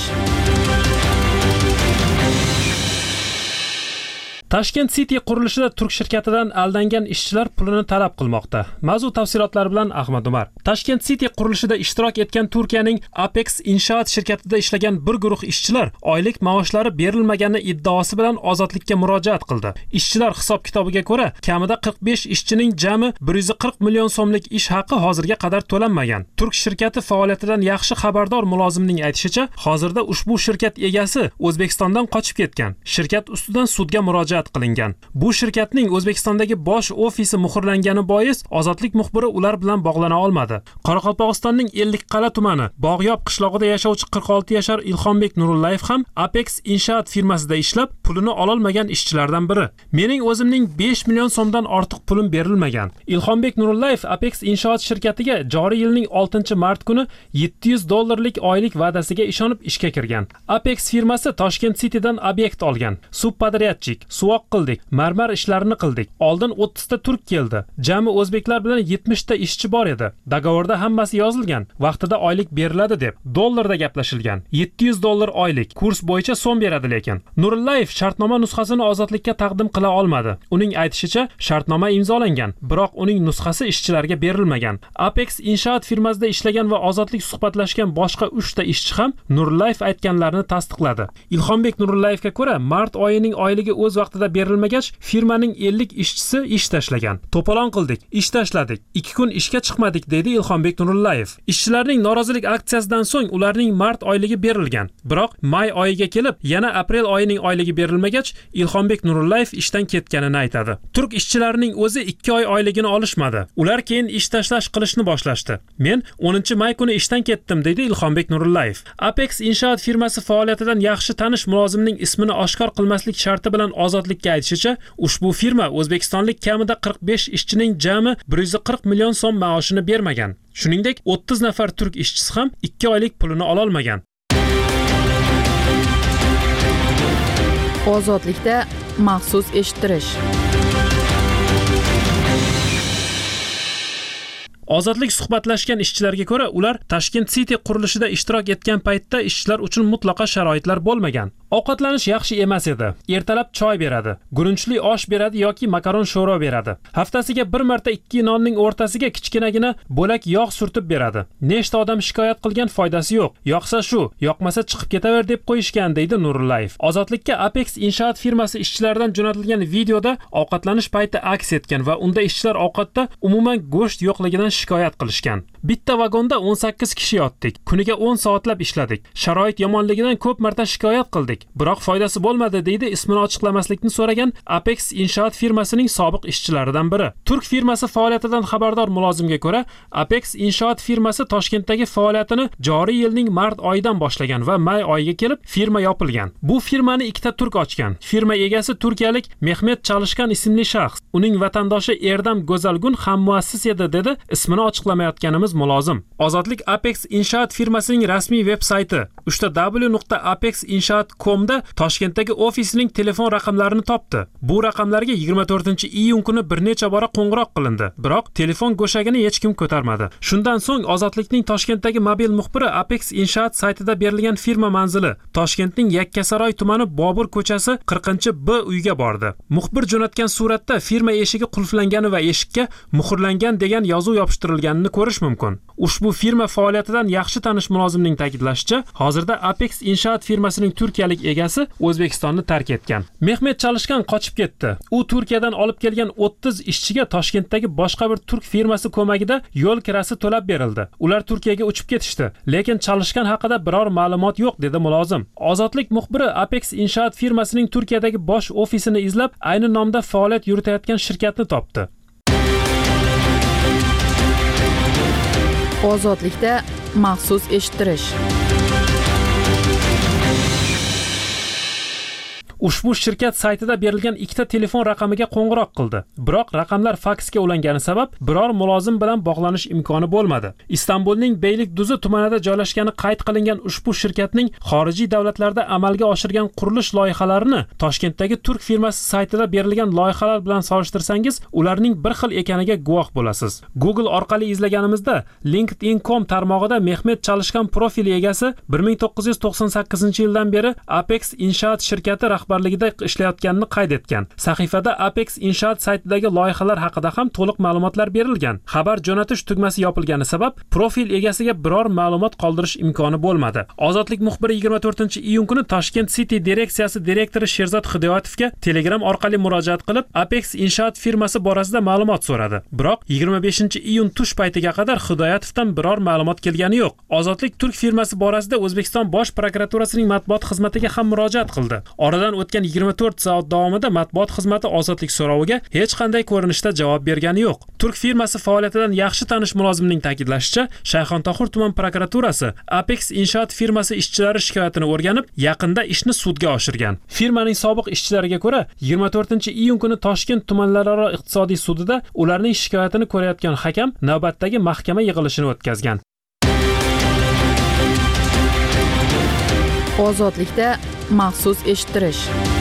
Speaker 18: Tashkent City qurilishida turk shirkatidan aldangan ishchilar pulini talab qilmoqda. Mavzu tafsilotlari bilan Ahmad Umar. Tashkent City qurilishida ishtirok etgan Turkiyaning Apex Inshoot shirkatida ishlagan bir guruh ishchilar oylik maoshlari berilmagani iddaosi bilan ozodlikka murojaat qildi. Ishchilar hisob-kitobiga ko'ra, kamida qirq besh ishchining jami bir yuz qirq million so'mlik ish haqi hozirga qadar to'lanmagan. Turk shirkati faoliyatidan yaxshi xabardor mulozimning aytishicha, hozirda ushbu shirkat egasi O'zbekistondan qochib ketgan. Shirkat ustidan sudga murojaat qilingan. Bu shirkatning O'zbekistondagi bosh ofisi muhrlangani bois Ozodlik muxbiri ular bilan bog'lana olmadi. Qoraqalpog'istonning Ellikqal'a tumani Bog'yob qishlog'ida yashovchi qirq olti yashar Ilhombek Nurullayev ham Apex Inshoot firmasida ishlab, pulini ololmagan ishchilardan biri. Mening o'zimning besh million so'mdan ortiq pulim berilmagan. Ilhombek Nurullayev Apex Inshoot shirkatiga joriy yilning oltinchi mart kuni yetti yuz dollarlik oylik va'dasiga ishonib ishga kirgan. Apex firmasi Toshkent Citydan obyekt olgan. Subpadriyatchik, suvoq qildik, marmar ishlarini qildik. Oldin o'ttiz ta turk keldi. Jami o'zbeklar bilan yetmish ta ishchi bor edi. Dogovorda hammasi yozilgan. Vaqtida oylik beriladi deb dollarda gaplashilgan. yetti yuz dollar oylik, kurs bo'yicha so'm beradi lekin. Nurullayev shartnoma nusxasini ozodlikka taqdim qila olmadi. Uning aytishicha, shartnoma imzolangan, biroq uning nusxasi ishchilarga berilmagan. Apex Inshoot firmasida ishlagan va ozodlik suhbatlashgan boshqa uch ta ishchi ham Nurullayev aytganlarini tasdiqladi. Ilhombek Nurullayevga ko'ra, mart oyining oyligi o'z vaqtida berilmagach, firmaning ellik ishchisi ish tashlagan. To'polon qildik, ish tashladik. ikki kun ishga chiqmadik, dedi Ilhombek Nurullayev. Ishchilarning norozilik aksiyasidan so'ng ularning mart oyligi berilgan. Biroq may oyiga kelib, yana aprel oyining oyligi berilmagach, Ilhombek Nurullayev ishdan ketganini aytadi. Turk ishchilarining o'zi ikki oy oyligini olishmadi. Ular keyin ish tashlash qilishni boshlashdi. Men o'ninchi may kuni ishdan ketdim, dedi Ilhombek Nurullayev. Apex Inshoot firmasi faoliyatidan yaxshi tanish mulozimning ismini oshkor qilmaslik sharti bilan ozodlikka aytishicha, ushbu firma o'zbekistonlik kamida qirq besh ishchining jami bir yuz qirq million so'm maoshini bermagan. Shuningdek, o'ttiz nafar turk ishchisi ham ikki oylik pulini ola olmagan.
Speaker 2: Ozodlikda maxsus eshittirish.
Speaker 18: Ozodlik suhbatlashgan ishchilarga ko'ra, ular Tashkent City qurilishida ishtirok etgan paytda ishchilar uchun mutlaqo sharoitlar bo'lmagan. Ovqatlanish yaxshi emas edi. Ertalab choy beradi, gurunchli osh beradi yoki makaron sho'ro beradi. Haftasiga bir marta ikki nonning o'rtasiga kichkinagina bo'lak yog' surtib beradi. Nechta odam shikoyat qilgan, foydasi yo'q. Yoqsa shu, yoqmasa chiqib ketaver deb qo'yishgan, deydi Nurullayev. Ozodlikka Apex Inshoot firmasi ishchilaridan jo'natilgan videoda ovqatlanish payti aks etgan va unda ishchilar ovqatda umuman go'sht yo'qligidan shikoyat qilishgan. Bitta vagonda o'n sakkiz kishi yotdik. Kuniga o'n soatlab ishladik. Sharoit yomonligidan ko'p marta shikoyat qildik. Biroq foydasi bo'lmadi, deydi ismini ochiqlamaslikni so'ragan Apex Inshoot firmasining sobiq ishchilaridan biri. Turk firmasi faoliyatidan xabardor mulozimga ko'ra, Apex Inshoot firmasi Toshkentdagi faoliyatini joriy yilning mart oyidan boshlagan va may oyiga kelib firma yopilgan. Bu firmani ikkita turk ochgan. Firma egasi turkiyalik Mehmet Chalishkan ismli shaxs. Uning vatandoshi Erdam Go'zalgun ham muassis edi, dedi ismini ochiqlamayotganimiz mulozim. Ozodlik Apex Inshoot firmasining rasmiy veb-sayti w w w nuqta apex inshoot comda Toshkentdagi ofisining telefon raqamlarini topdi. Bu raqamlarga yigirma to'rtinchi iyun kuni bir necha bora qo'ng'iroq qilindi, biroq telefon go'shagini hech kim ko'tarmadi. Shundan so'ng Ozodlikning Toshkentdagi mobil muxbiri Apex Inshoot saytida berilgan firma manzili Toshkentning Yakkasaroy tumani Bobur ko'chasi qirqinchi B uyga bordi. Muxbir jo'natgan suratda firma eshigi qulflangani va eshikka muhrlangan degan yozuv yopishtirilganini ko'rish mumkin. Ushbu firma faoliyatidan yaxshi tanish mulozimning ta'kidlashicha, hozirda Apex Inshoot firmasining turkiyalik egasi O'zbekistonni tark etgan. Mehmet Çalışkan qochib ketdi. U Turkiyadan olib kelgan o'ttiz ishchiga Toshkentdagi boshqa bir turk firmasi ko'magida yo'l kirasi to'lab berildi. Ular Turkiyaga uchib ketishdi, lekin Çalışkan haqida biror ma'lumot yo'q, dedi mulozim. Ozodlik muxbiri Apex Inshoot firmasining Turkiyadagi bosh ofisini izlab, ayni nomda faoliyat yuritayotgan shirkatni topdi.
Speaker 2: Ozodlikda maxsus eshittirish.
Speaker 18: Ushbu shirkat saytida berilgan ikkita telefon raqamiga qo'ng'iroq qildi. Biroq raqamlar faksga ulangani sabab biror mulozim bilan bog'lanish imkoni bo'lmadi. Istanbulning Beylikduzi tumanida joylashgani qayd qilingan ushbu shirkatning xorijiy davlatlarda amalga oshirgan qurilish loyihalarini Toshkentdagi turk firmasi saytida berilgan loyihalar bilan solishtirsangiz, ularning bir xil ekaniga guvoh bo'lasiz. Google orqali izlaganimizda LinkedIn dot com tarmog'ida Mehmet Çalışkan profili egasi bir ming to'qqiz yuz to'qson sakkizinchi yildan beri Apex Inshoot shirkati rahbarligida ishlayotganini qayd etgan. Sahifada Apex Inshoot saytidagi loyihalar haqida ham to'liq ma'lumotlar berilgan. Xabar jo'natish tugmasi yopilgani sabab profil egasiga biror ma'lumot qoldirish imkoni bo'lmadi. Ozodlik muxbiri yigirma to'rtinchi iyun kuni Toshkent City direksiyasi direktori Sherzod Hidoyatovga Telegram orqali murojaat qilib, Apex Inshoot firmasi borasida ma'lumot so'radi. Biroq yigirma beshinchi iyun tush paytiga qadar Hidoyatovdan biror ma'lumot kelgani yo'q. Ozodlik turk firmasi borasida O'zbekiston bosh prokuraturasining matbuot xizmatiga ham murojaat qildi. Oradan o'tgan yigirma to'rt soat davomida matbuot xizmati Ozodlik so'roviga hech qanday ko'rinishda javob bergani yo'q. Turk firmasi faoliyatidan yaxshi tanish mulozimning ta'kidlashicha, Shayxontohur tuman prokuraturasi Apex Inshoot firmasi ishchilari shikoyatini o'rganib, yaqinda ishni sudga oshirgan. Firmaning sobiq ishchilariga ko'ra, yigirma to'rtinchi iyun kuni Toshkent tumanlararo iqtisodiy sudida ularning shikoyatini ko'rayotgan hakam navbatdagi mahkama yig'ilishini o'tkazgan.
Speaker 2: Ozodlikda maxsus eshittirish.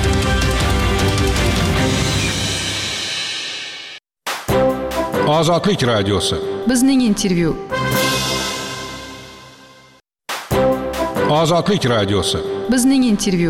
Speaker 6: Ozodlik radiosi.
Speaker 2: Bizning intervyu.
Speaker 6: Ozodlik radiosi.
Speaker 2: Bizning intervyu.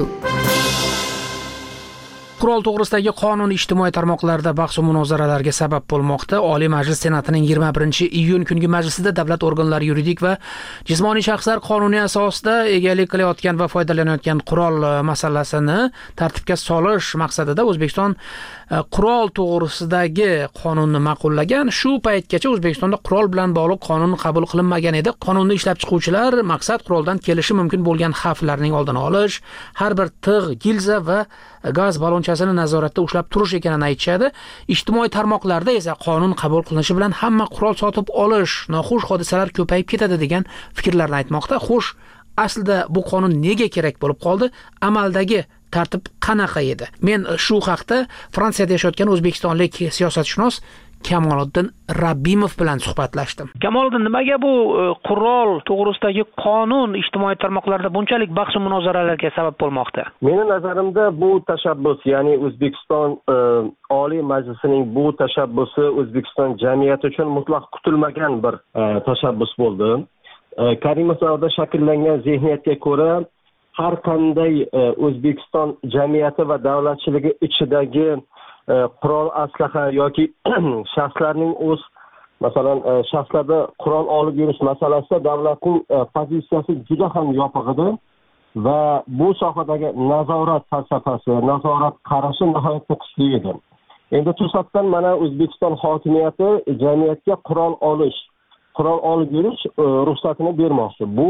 Speaker 3: Qurol to'g'risidagi qonun ijtimoiy tarmoqlarda bahs va munozaralarga sabab bo'lmoqda. Oliy Majlis Senatining yigirma birinchi iyun kungi majlisida davlat organlari yuridik va jismoniy shaxslar qonuniy asosda egalik qilayotgan va foydalanayotgan qurol masalasini tartibga solish maqsadida O'zbekiston qurol to'g'risidagi qonunni ma'qullagan. Shu paytgacha O'zbekistonda qurol bilan bog'liq qonun qabul qilinmagan edi. Qonunni ishlab chiquvchilar maqsad quroldan kelishi mumkin bo'lgan xavflarning oldini olish, har bir tig', gilza va gaz balonchasini nazoratda ushlab turish ekanini aytishadi. Ijtimoiy tarmoqlarda esa qonun qabul qilinishi bilan hamma qurol sotib olish, noxush hodisalar ko'payib ketadi degan fikrlarni aytmoqda. Xo'sh, aslida bu qonun nega kerak bo'lib qoldi? Amaldagi tartib qanaqa edi? Men shu haqda Fransiyada yashayotgan o'zbekistonlik siyosatshunos Kamoliddin Rabbimov bilan suhbatlashdim. Kamoliddin, nimaga bu qurol to'g'risidagi qonun ijtimoiy tarmoqlarda bunchalik bahs va munozaralarga sabab bo'lmoqda?
Speaker 19: Mening nazarimda bu tashabbus, ya'ni O'zbekiston e, Oliy Majlisining bu tashabbusi O'zbekiston jamiyati uchun mutlaq kutilmagan bir e, tashabbus bo'ldi. E, Karimov davrida shakllangan zihniyatga ko'ra har qanday e, O'zbekiston jamiyati va davlatchiligi ichidagi qurol aslaha yoki shaxslarning o'z masalan shaxslarda qurol olib yurish masalasida davlatning pozitsiyasi juda ham yopiq edi va bu sohadagi nazorat falsafasi, nazorat qarashi nihoyatda kuchli edi. Endi to'satdan mana O'zbekiston hokimiyati jamiyatga qurol olish, qurol olib yurish ruxsatini bermoqchi. Bu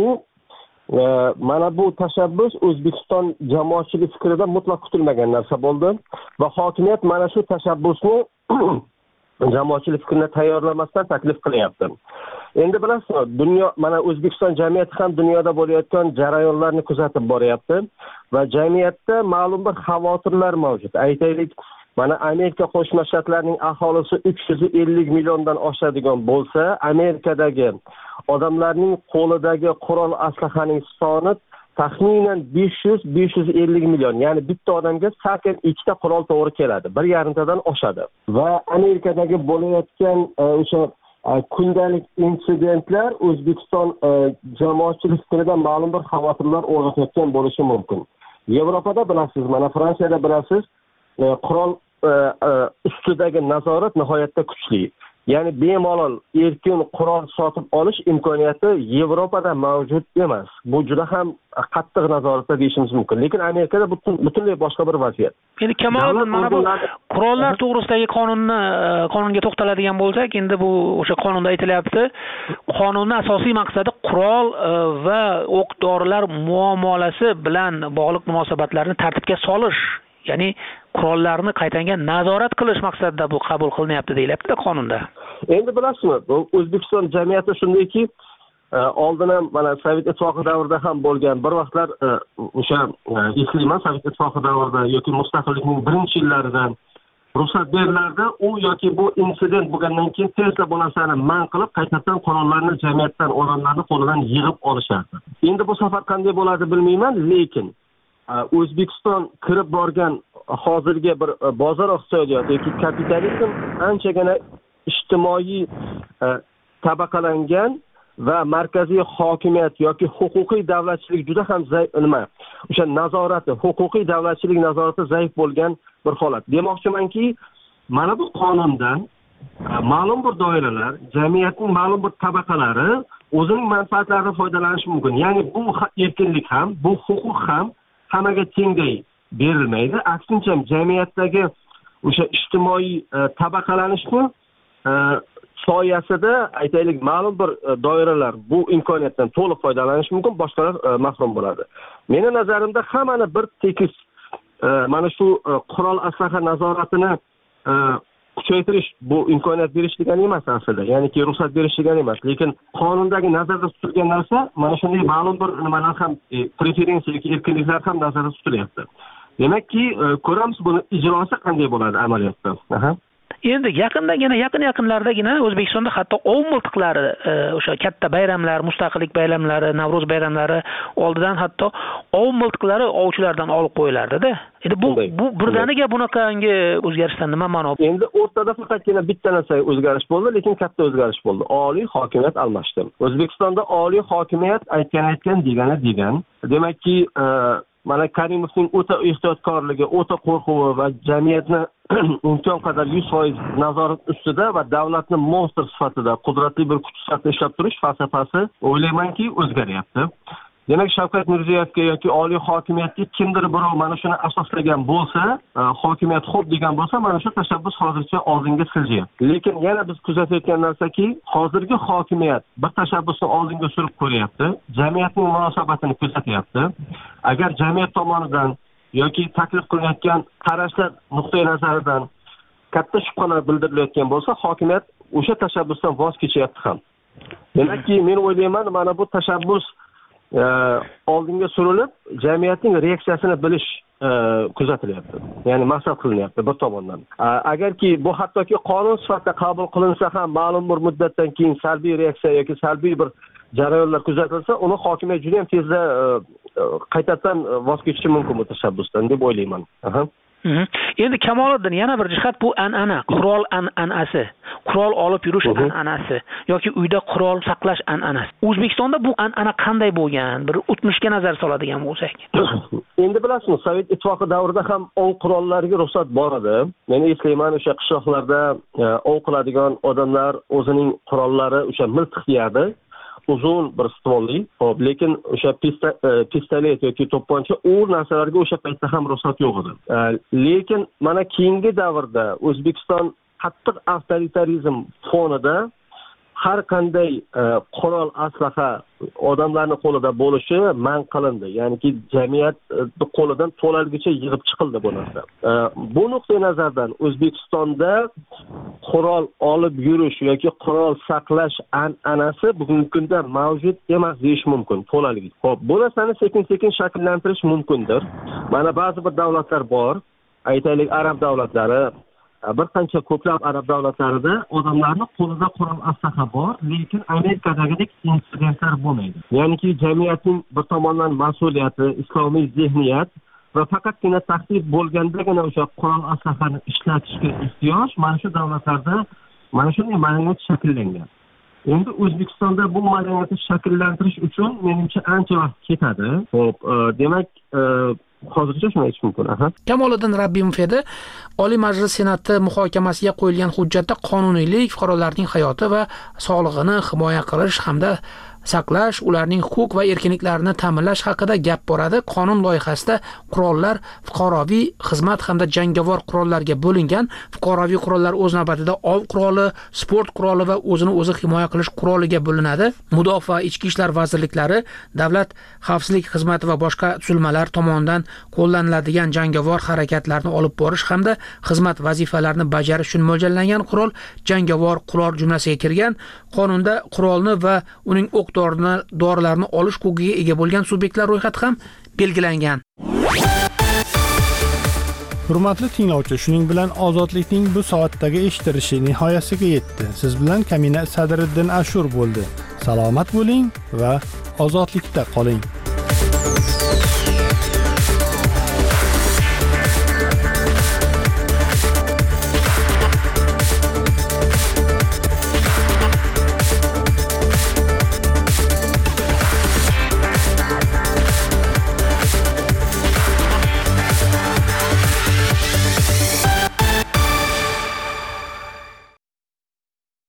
Speaker 19: mana bu tashabbus O'zbekiston jamoatchilik fikrida mutlaq kutilmagan narsa bo'ldi va hokimiyat mana shu tashabbusni jamoatchilik fikrini tayyorlamasdan taklif qilyapti. Endi bilasizmi, dunyo mana O'zbekiston jamiyati ham dunyoda bo'layotgan jarayonlarni kuzatib boryapti va jamiyatda ma'lum bir xavotirlar mavjud. Aytaylik, mana Amerika Qo'shma Shtatlarining aholisi uch yuz ellik milliondan oshadigan bo'lsa, Amerikadagi odamlarning qo'lidagi qurol aslahaning soni taxminan besh yuz besh yuz ellik million, ya'ni bitta odamga salkam ikkita qurol to'g'ri keladi, bir yarimtadan oshadi. Va Amerikadagi bo'layotgan o'sha kundalik insidentlar O'zbekiston jamoatchilik fikridan ma'lum bir xavotirlar uyg'otayotgan bo'lishi mumkin. Yevropada bilasiz, mana Fransiyada bilasiz, qurol ustidagi nazorat nihoyatda kuchli. Ya'ni bemalol erkin qurol sotib olish imkoniyati Yevropada mavjud emas. Bu juda ham qattiq nazoratda deyishimiz mumkin. Lekin Amerikada butunlay boshqa bir vaziyat.
Speaker 20: Endi Kamoliddin, mana bu qurollar to'g'risidagi qonunni qonunga to'xtaladigan bo'lsak, endi bu o'sha qonunda aytilyapti. Qonunning asosiy maqsadi qurol va o'q-dorilar muomalasi bilan bog'liq munosabatlarni tartibga solish, ya'ni qurollarni qaytanga nazorat qilish maqsadida bu qabul qilinyapti deyilyapti qonunda.
Speaker 19: Endi bilasizmi, bu O'zbekiston jamiyati shundayki, oldin ham mana Sovet ittifoqi davrida ham bo'lgan, bir vaqtlar o'sha eslayman, Sovet ittifoqi davrida yoki mustaqillikning birinchi yillaridan ruxsat berilardi, u yoki bu insident bo'lgandan keyin tezda bu narsani man qilib, qaytadan qurollarni jamiyatdan, odamlarning qo'lidan yig'ib olishardi. Endi bu safar qanday bo'ladi bilmayman, lekin O'zbekiston kirib borgan hozirgi bir bozor iqtisodiyoti yoki kapitalizm anchagina ijtimoiy tabaqalangan va markaziy hokimiyat yoki huquqiy davlatchilik juda ham nima, o'sha nazorati, huquqiy davlatchilik nazorati zaif bo'lgan bir holat. Demoqchimanki, mana bu qonundan ma'lum bir doiralar, jamiyatning ma'lum bir tabaqalari o'zining manfaatlaridan foydalanishi mumkin. Ya'ni bu erkinlik ham, bu huquq ham hammaga tengday berilmaydi. Aksincha, jamiyatdagi o'sha ijtimoiy tabaqalanishni soyasida aytaylik ma'lum bir doiralar bu imkoniyatdan to'liq foydalanishi mumkin, boshqalar mahrum bo'ladi. Meni nazarimda hammani bir tekis mana shu qurol aslaha nazoratini kuchaytirish bu imkoniyat berish degani emas aslida. Ya'niki ruxsat berish degani emas, lekin qonundagi nazarda tutilgan narsa mana shunday ma'lum bir nimalar ham preferensiya yoki erkinliklar ham nazarda tutilyapti. Demakki, ko'ramiz buni ijrosi qanday bo'ladi amaliyotda. Aha.
Speaker 20: Endi yaqindagina, yaqin-yaqinlardagina O'zbekistonda hatto ov miltiqlari, o'sha katta bayramlar, mustaqillik bayramlari, Navro'z bayramlari oldidan hatto ov miltiqlari ovchilardan olib qo'yilardi-da. Endi bu bu birdaniga bunaqangi o'zgarishdan nima ma'no?
Speaker 19: Endi o'rtada faqatgina bitta narsa o'zgarish bo'ldi, lekin katta o'zgarish bo'ldi. Oliy hokimiyat almashdi. O'zbekistonda oliy hokimiyat aytgan aytgan degani degan. Demakki, mana Karimovning o'ta ehtiyotkorligi, o'ta qo'rquvi va jamiyatni imkon qadar yuz foiz nazorat ustida va davlatni monster sifatida qudratli bir kuch sifatida ishlab turish falsafasi o'ylaymanki o'zgaryapti. Demak, Shavkat Mirziyoyevga yoki oliy hokimiyatga kimdir birov mana shuni asoslagan bo'lsa, hokimiyat xo'p degan bo'lsa, mana shu tashabbus hozircha oldinga siljayapti. Lekin yana biz kuzatayotgan narsaki, hozirgi hokimiyat bir tashabbusni oldinga surib qo'yapti, jamiyatning munosabatini kuzatyapti. Agar jamiyat tomonidan yoki taklif qilinayotgan qarashlar nuqtai nazaridan katta shubhalar bildirilayotgan bo'lsa, hokimiyat o'sha tashabbusdan voz kechyapti ham. Demakki, men o'ylayman, mana bu tashabbus oldinga surilib, jamiyatning reaksiyasini bilish kuzatilyapti. Ya'ni maqsad qilinyapti bir tomondan. Agarki bu hattoki qonun sifatida qabul qilinsa ham ma'lum bir muddatdan keyin salbiy reaksiya yoki salbiy bir jarayonlar kuzatilsa, uni hokimiyat juda ham tezda qaytadan voz kechishi mumkin bu tashabbusdan deb o'ylayman. Aha.
Speaker 20: Endi Kamoliddin, yana bir jihat bu an'ana, qurol an'anasi, qurol olib yurish an'anasi yoki uyda qurol saqlash an'anasi. O'zbekistonda bu an'ana qanday bo'lgan? Bir o'tmishga nazar soladigan bo'lsak.
Speaker 19: Endi bilasizmi, Sovet ittifoqi davrida ham ov qurollariga ruxsat bor edi. Men eslayman, o'sha qishloqlarda ov qiladigan odamlar o'zining qurollari o'sha miltiq yerdi. Uzun bir stolli, hop, lekin o'sha pistolet yoki to'pponcha u narsalarga o'sha paytda ham ruxsat yo'q edi. Lekin mana keyingi davrda O'zbekiston qattiq avtoritarizm fonida har qanday qurol aslaha odamlarning qo'lida bo'lishi man qilindi. Ya'niki jamiyat qo'lidan to'lalgicha yig'ib chiqildi bu narsa. Bu nuqtai nazardan O'zbekistonda qurol olib yurish yoki qurol saqlash an'anasi bugungi kunda mavjud emas deyish mumkin, to'lalik. Xo'p, bu narsani sekin-sekin shakllantirish mumkindir. Mana ba'zi bir davlatlar bor, aytaylik arab davlatlari, bir qancha ko'plab arab davlatlarida odamlarning qo'lida qurol aslaha bor, lekin Amerikadagidek insidentlar bo'lmaydi. Ya'niki jamiyatning bir tomondan mas'uliyati, islomiy zehniyat va faqatgina tahdid bo'lgandagina o'sha qurol aslahani ishlatishga ehtiyoj mana shu davlatlarda mana shunday madaniyat shakllangan. Endi O'zbekistonda bu madaniyatni shakllantirish uchun menimcha ancha vaqt ketadi. Xo'p, demak, hozircha shuni aytish mumkin. Aha.
Speaker 3: Kamoliddin Rabbimov edi. Oliy Majlis Senati muhokamasiga qo'yilgan hujjatda qonuniylik, fuqarolarning hayoti va sog'lig'ini himoya qilish hamda saqlash, ularning huquq va erkinliklarini ta'minlash haqida gap boradi. Qonun loyihasida qurollar fuqaroviy xizmat hamda jangovar qurollarga bo'lingan. Fuqaroviy qurollar o'z navbatida ov quroli, sport quroli va o'zini o'zi himoya qilish quroliga bo'linadi. Mudofaa, ichki ishlar vazirliklari, davlat xavfsizlik xizmati va boshqa tuzilmalar tomonidan qo'llaniladigan jangovar harakatlarni olib borish hamda xizmat vazifalarini bajarish uchun mo'ljallangan qurol jangovar qurol jumlasiga kirgan. Qonunda qurolni va uning o'q dorilarni olish huquqiga ega bo'lgan subyektlar ro'yxati ham belgilangan.
Speaker 1: Hurmatli tinglovchi, shuning bilan ozodlikning bu soatdagi eshitilishi nihoyasiga yetdi. Siz bilan Kamina Sadriddin Ashur bo'ldi. Salomat bo'ling va ozodlikda qoling.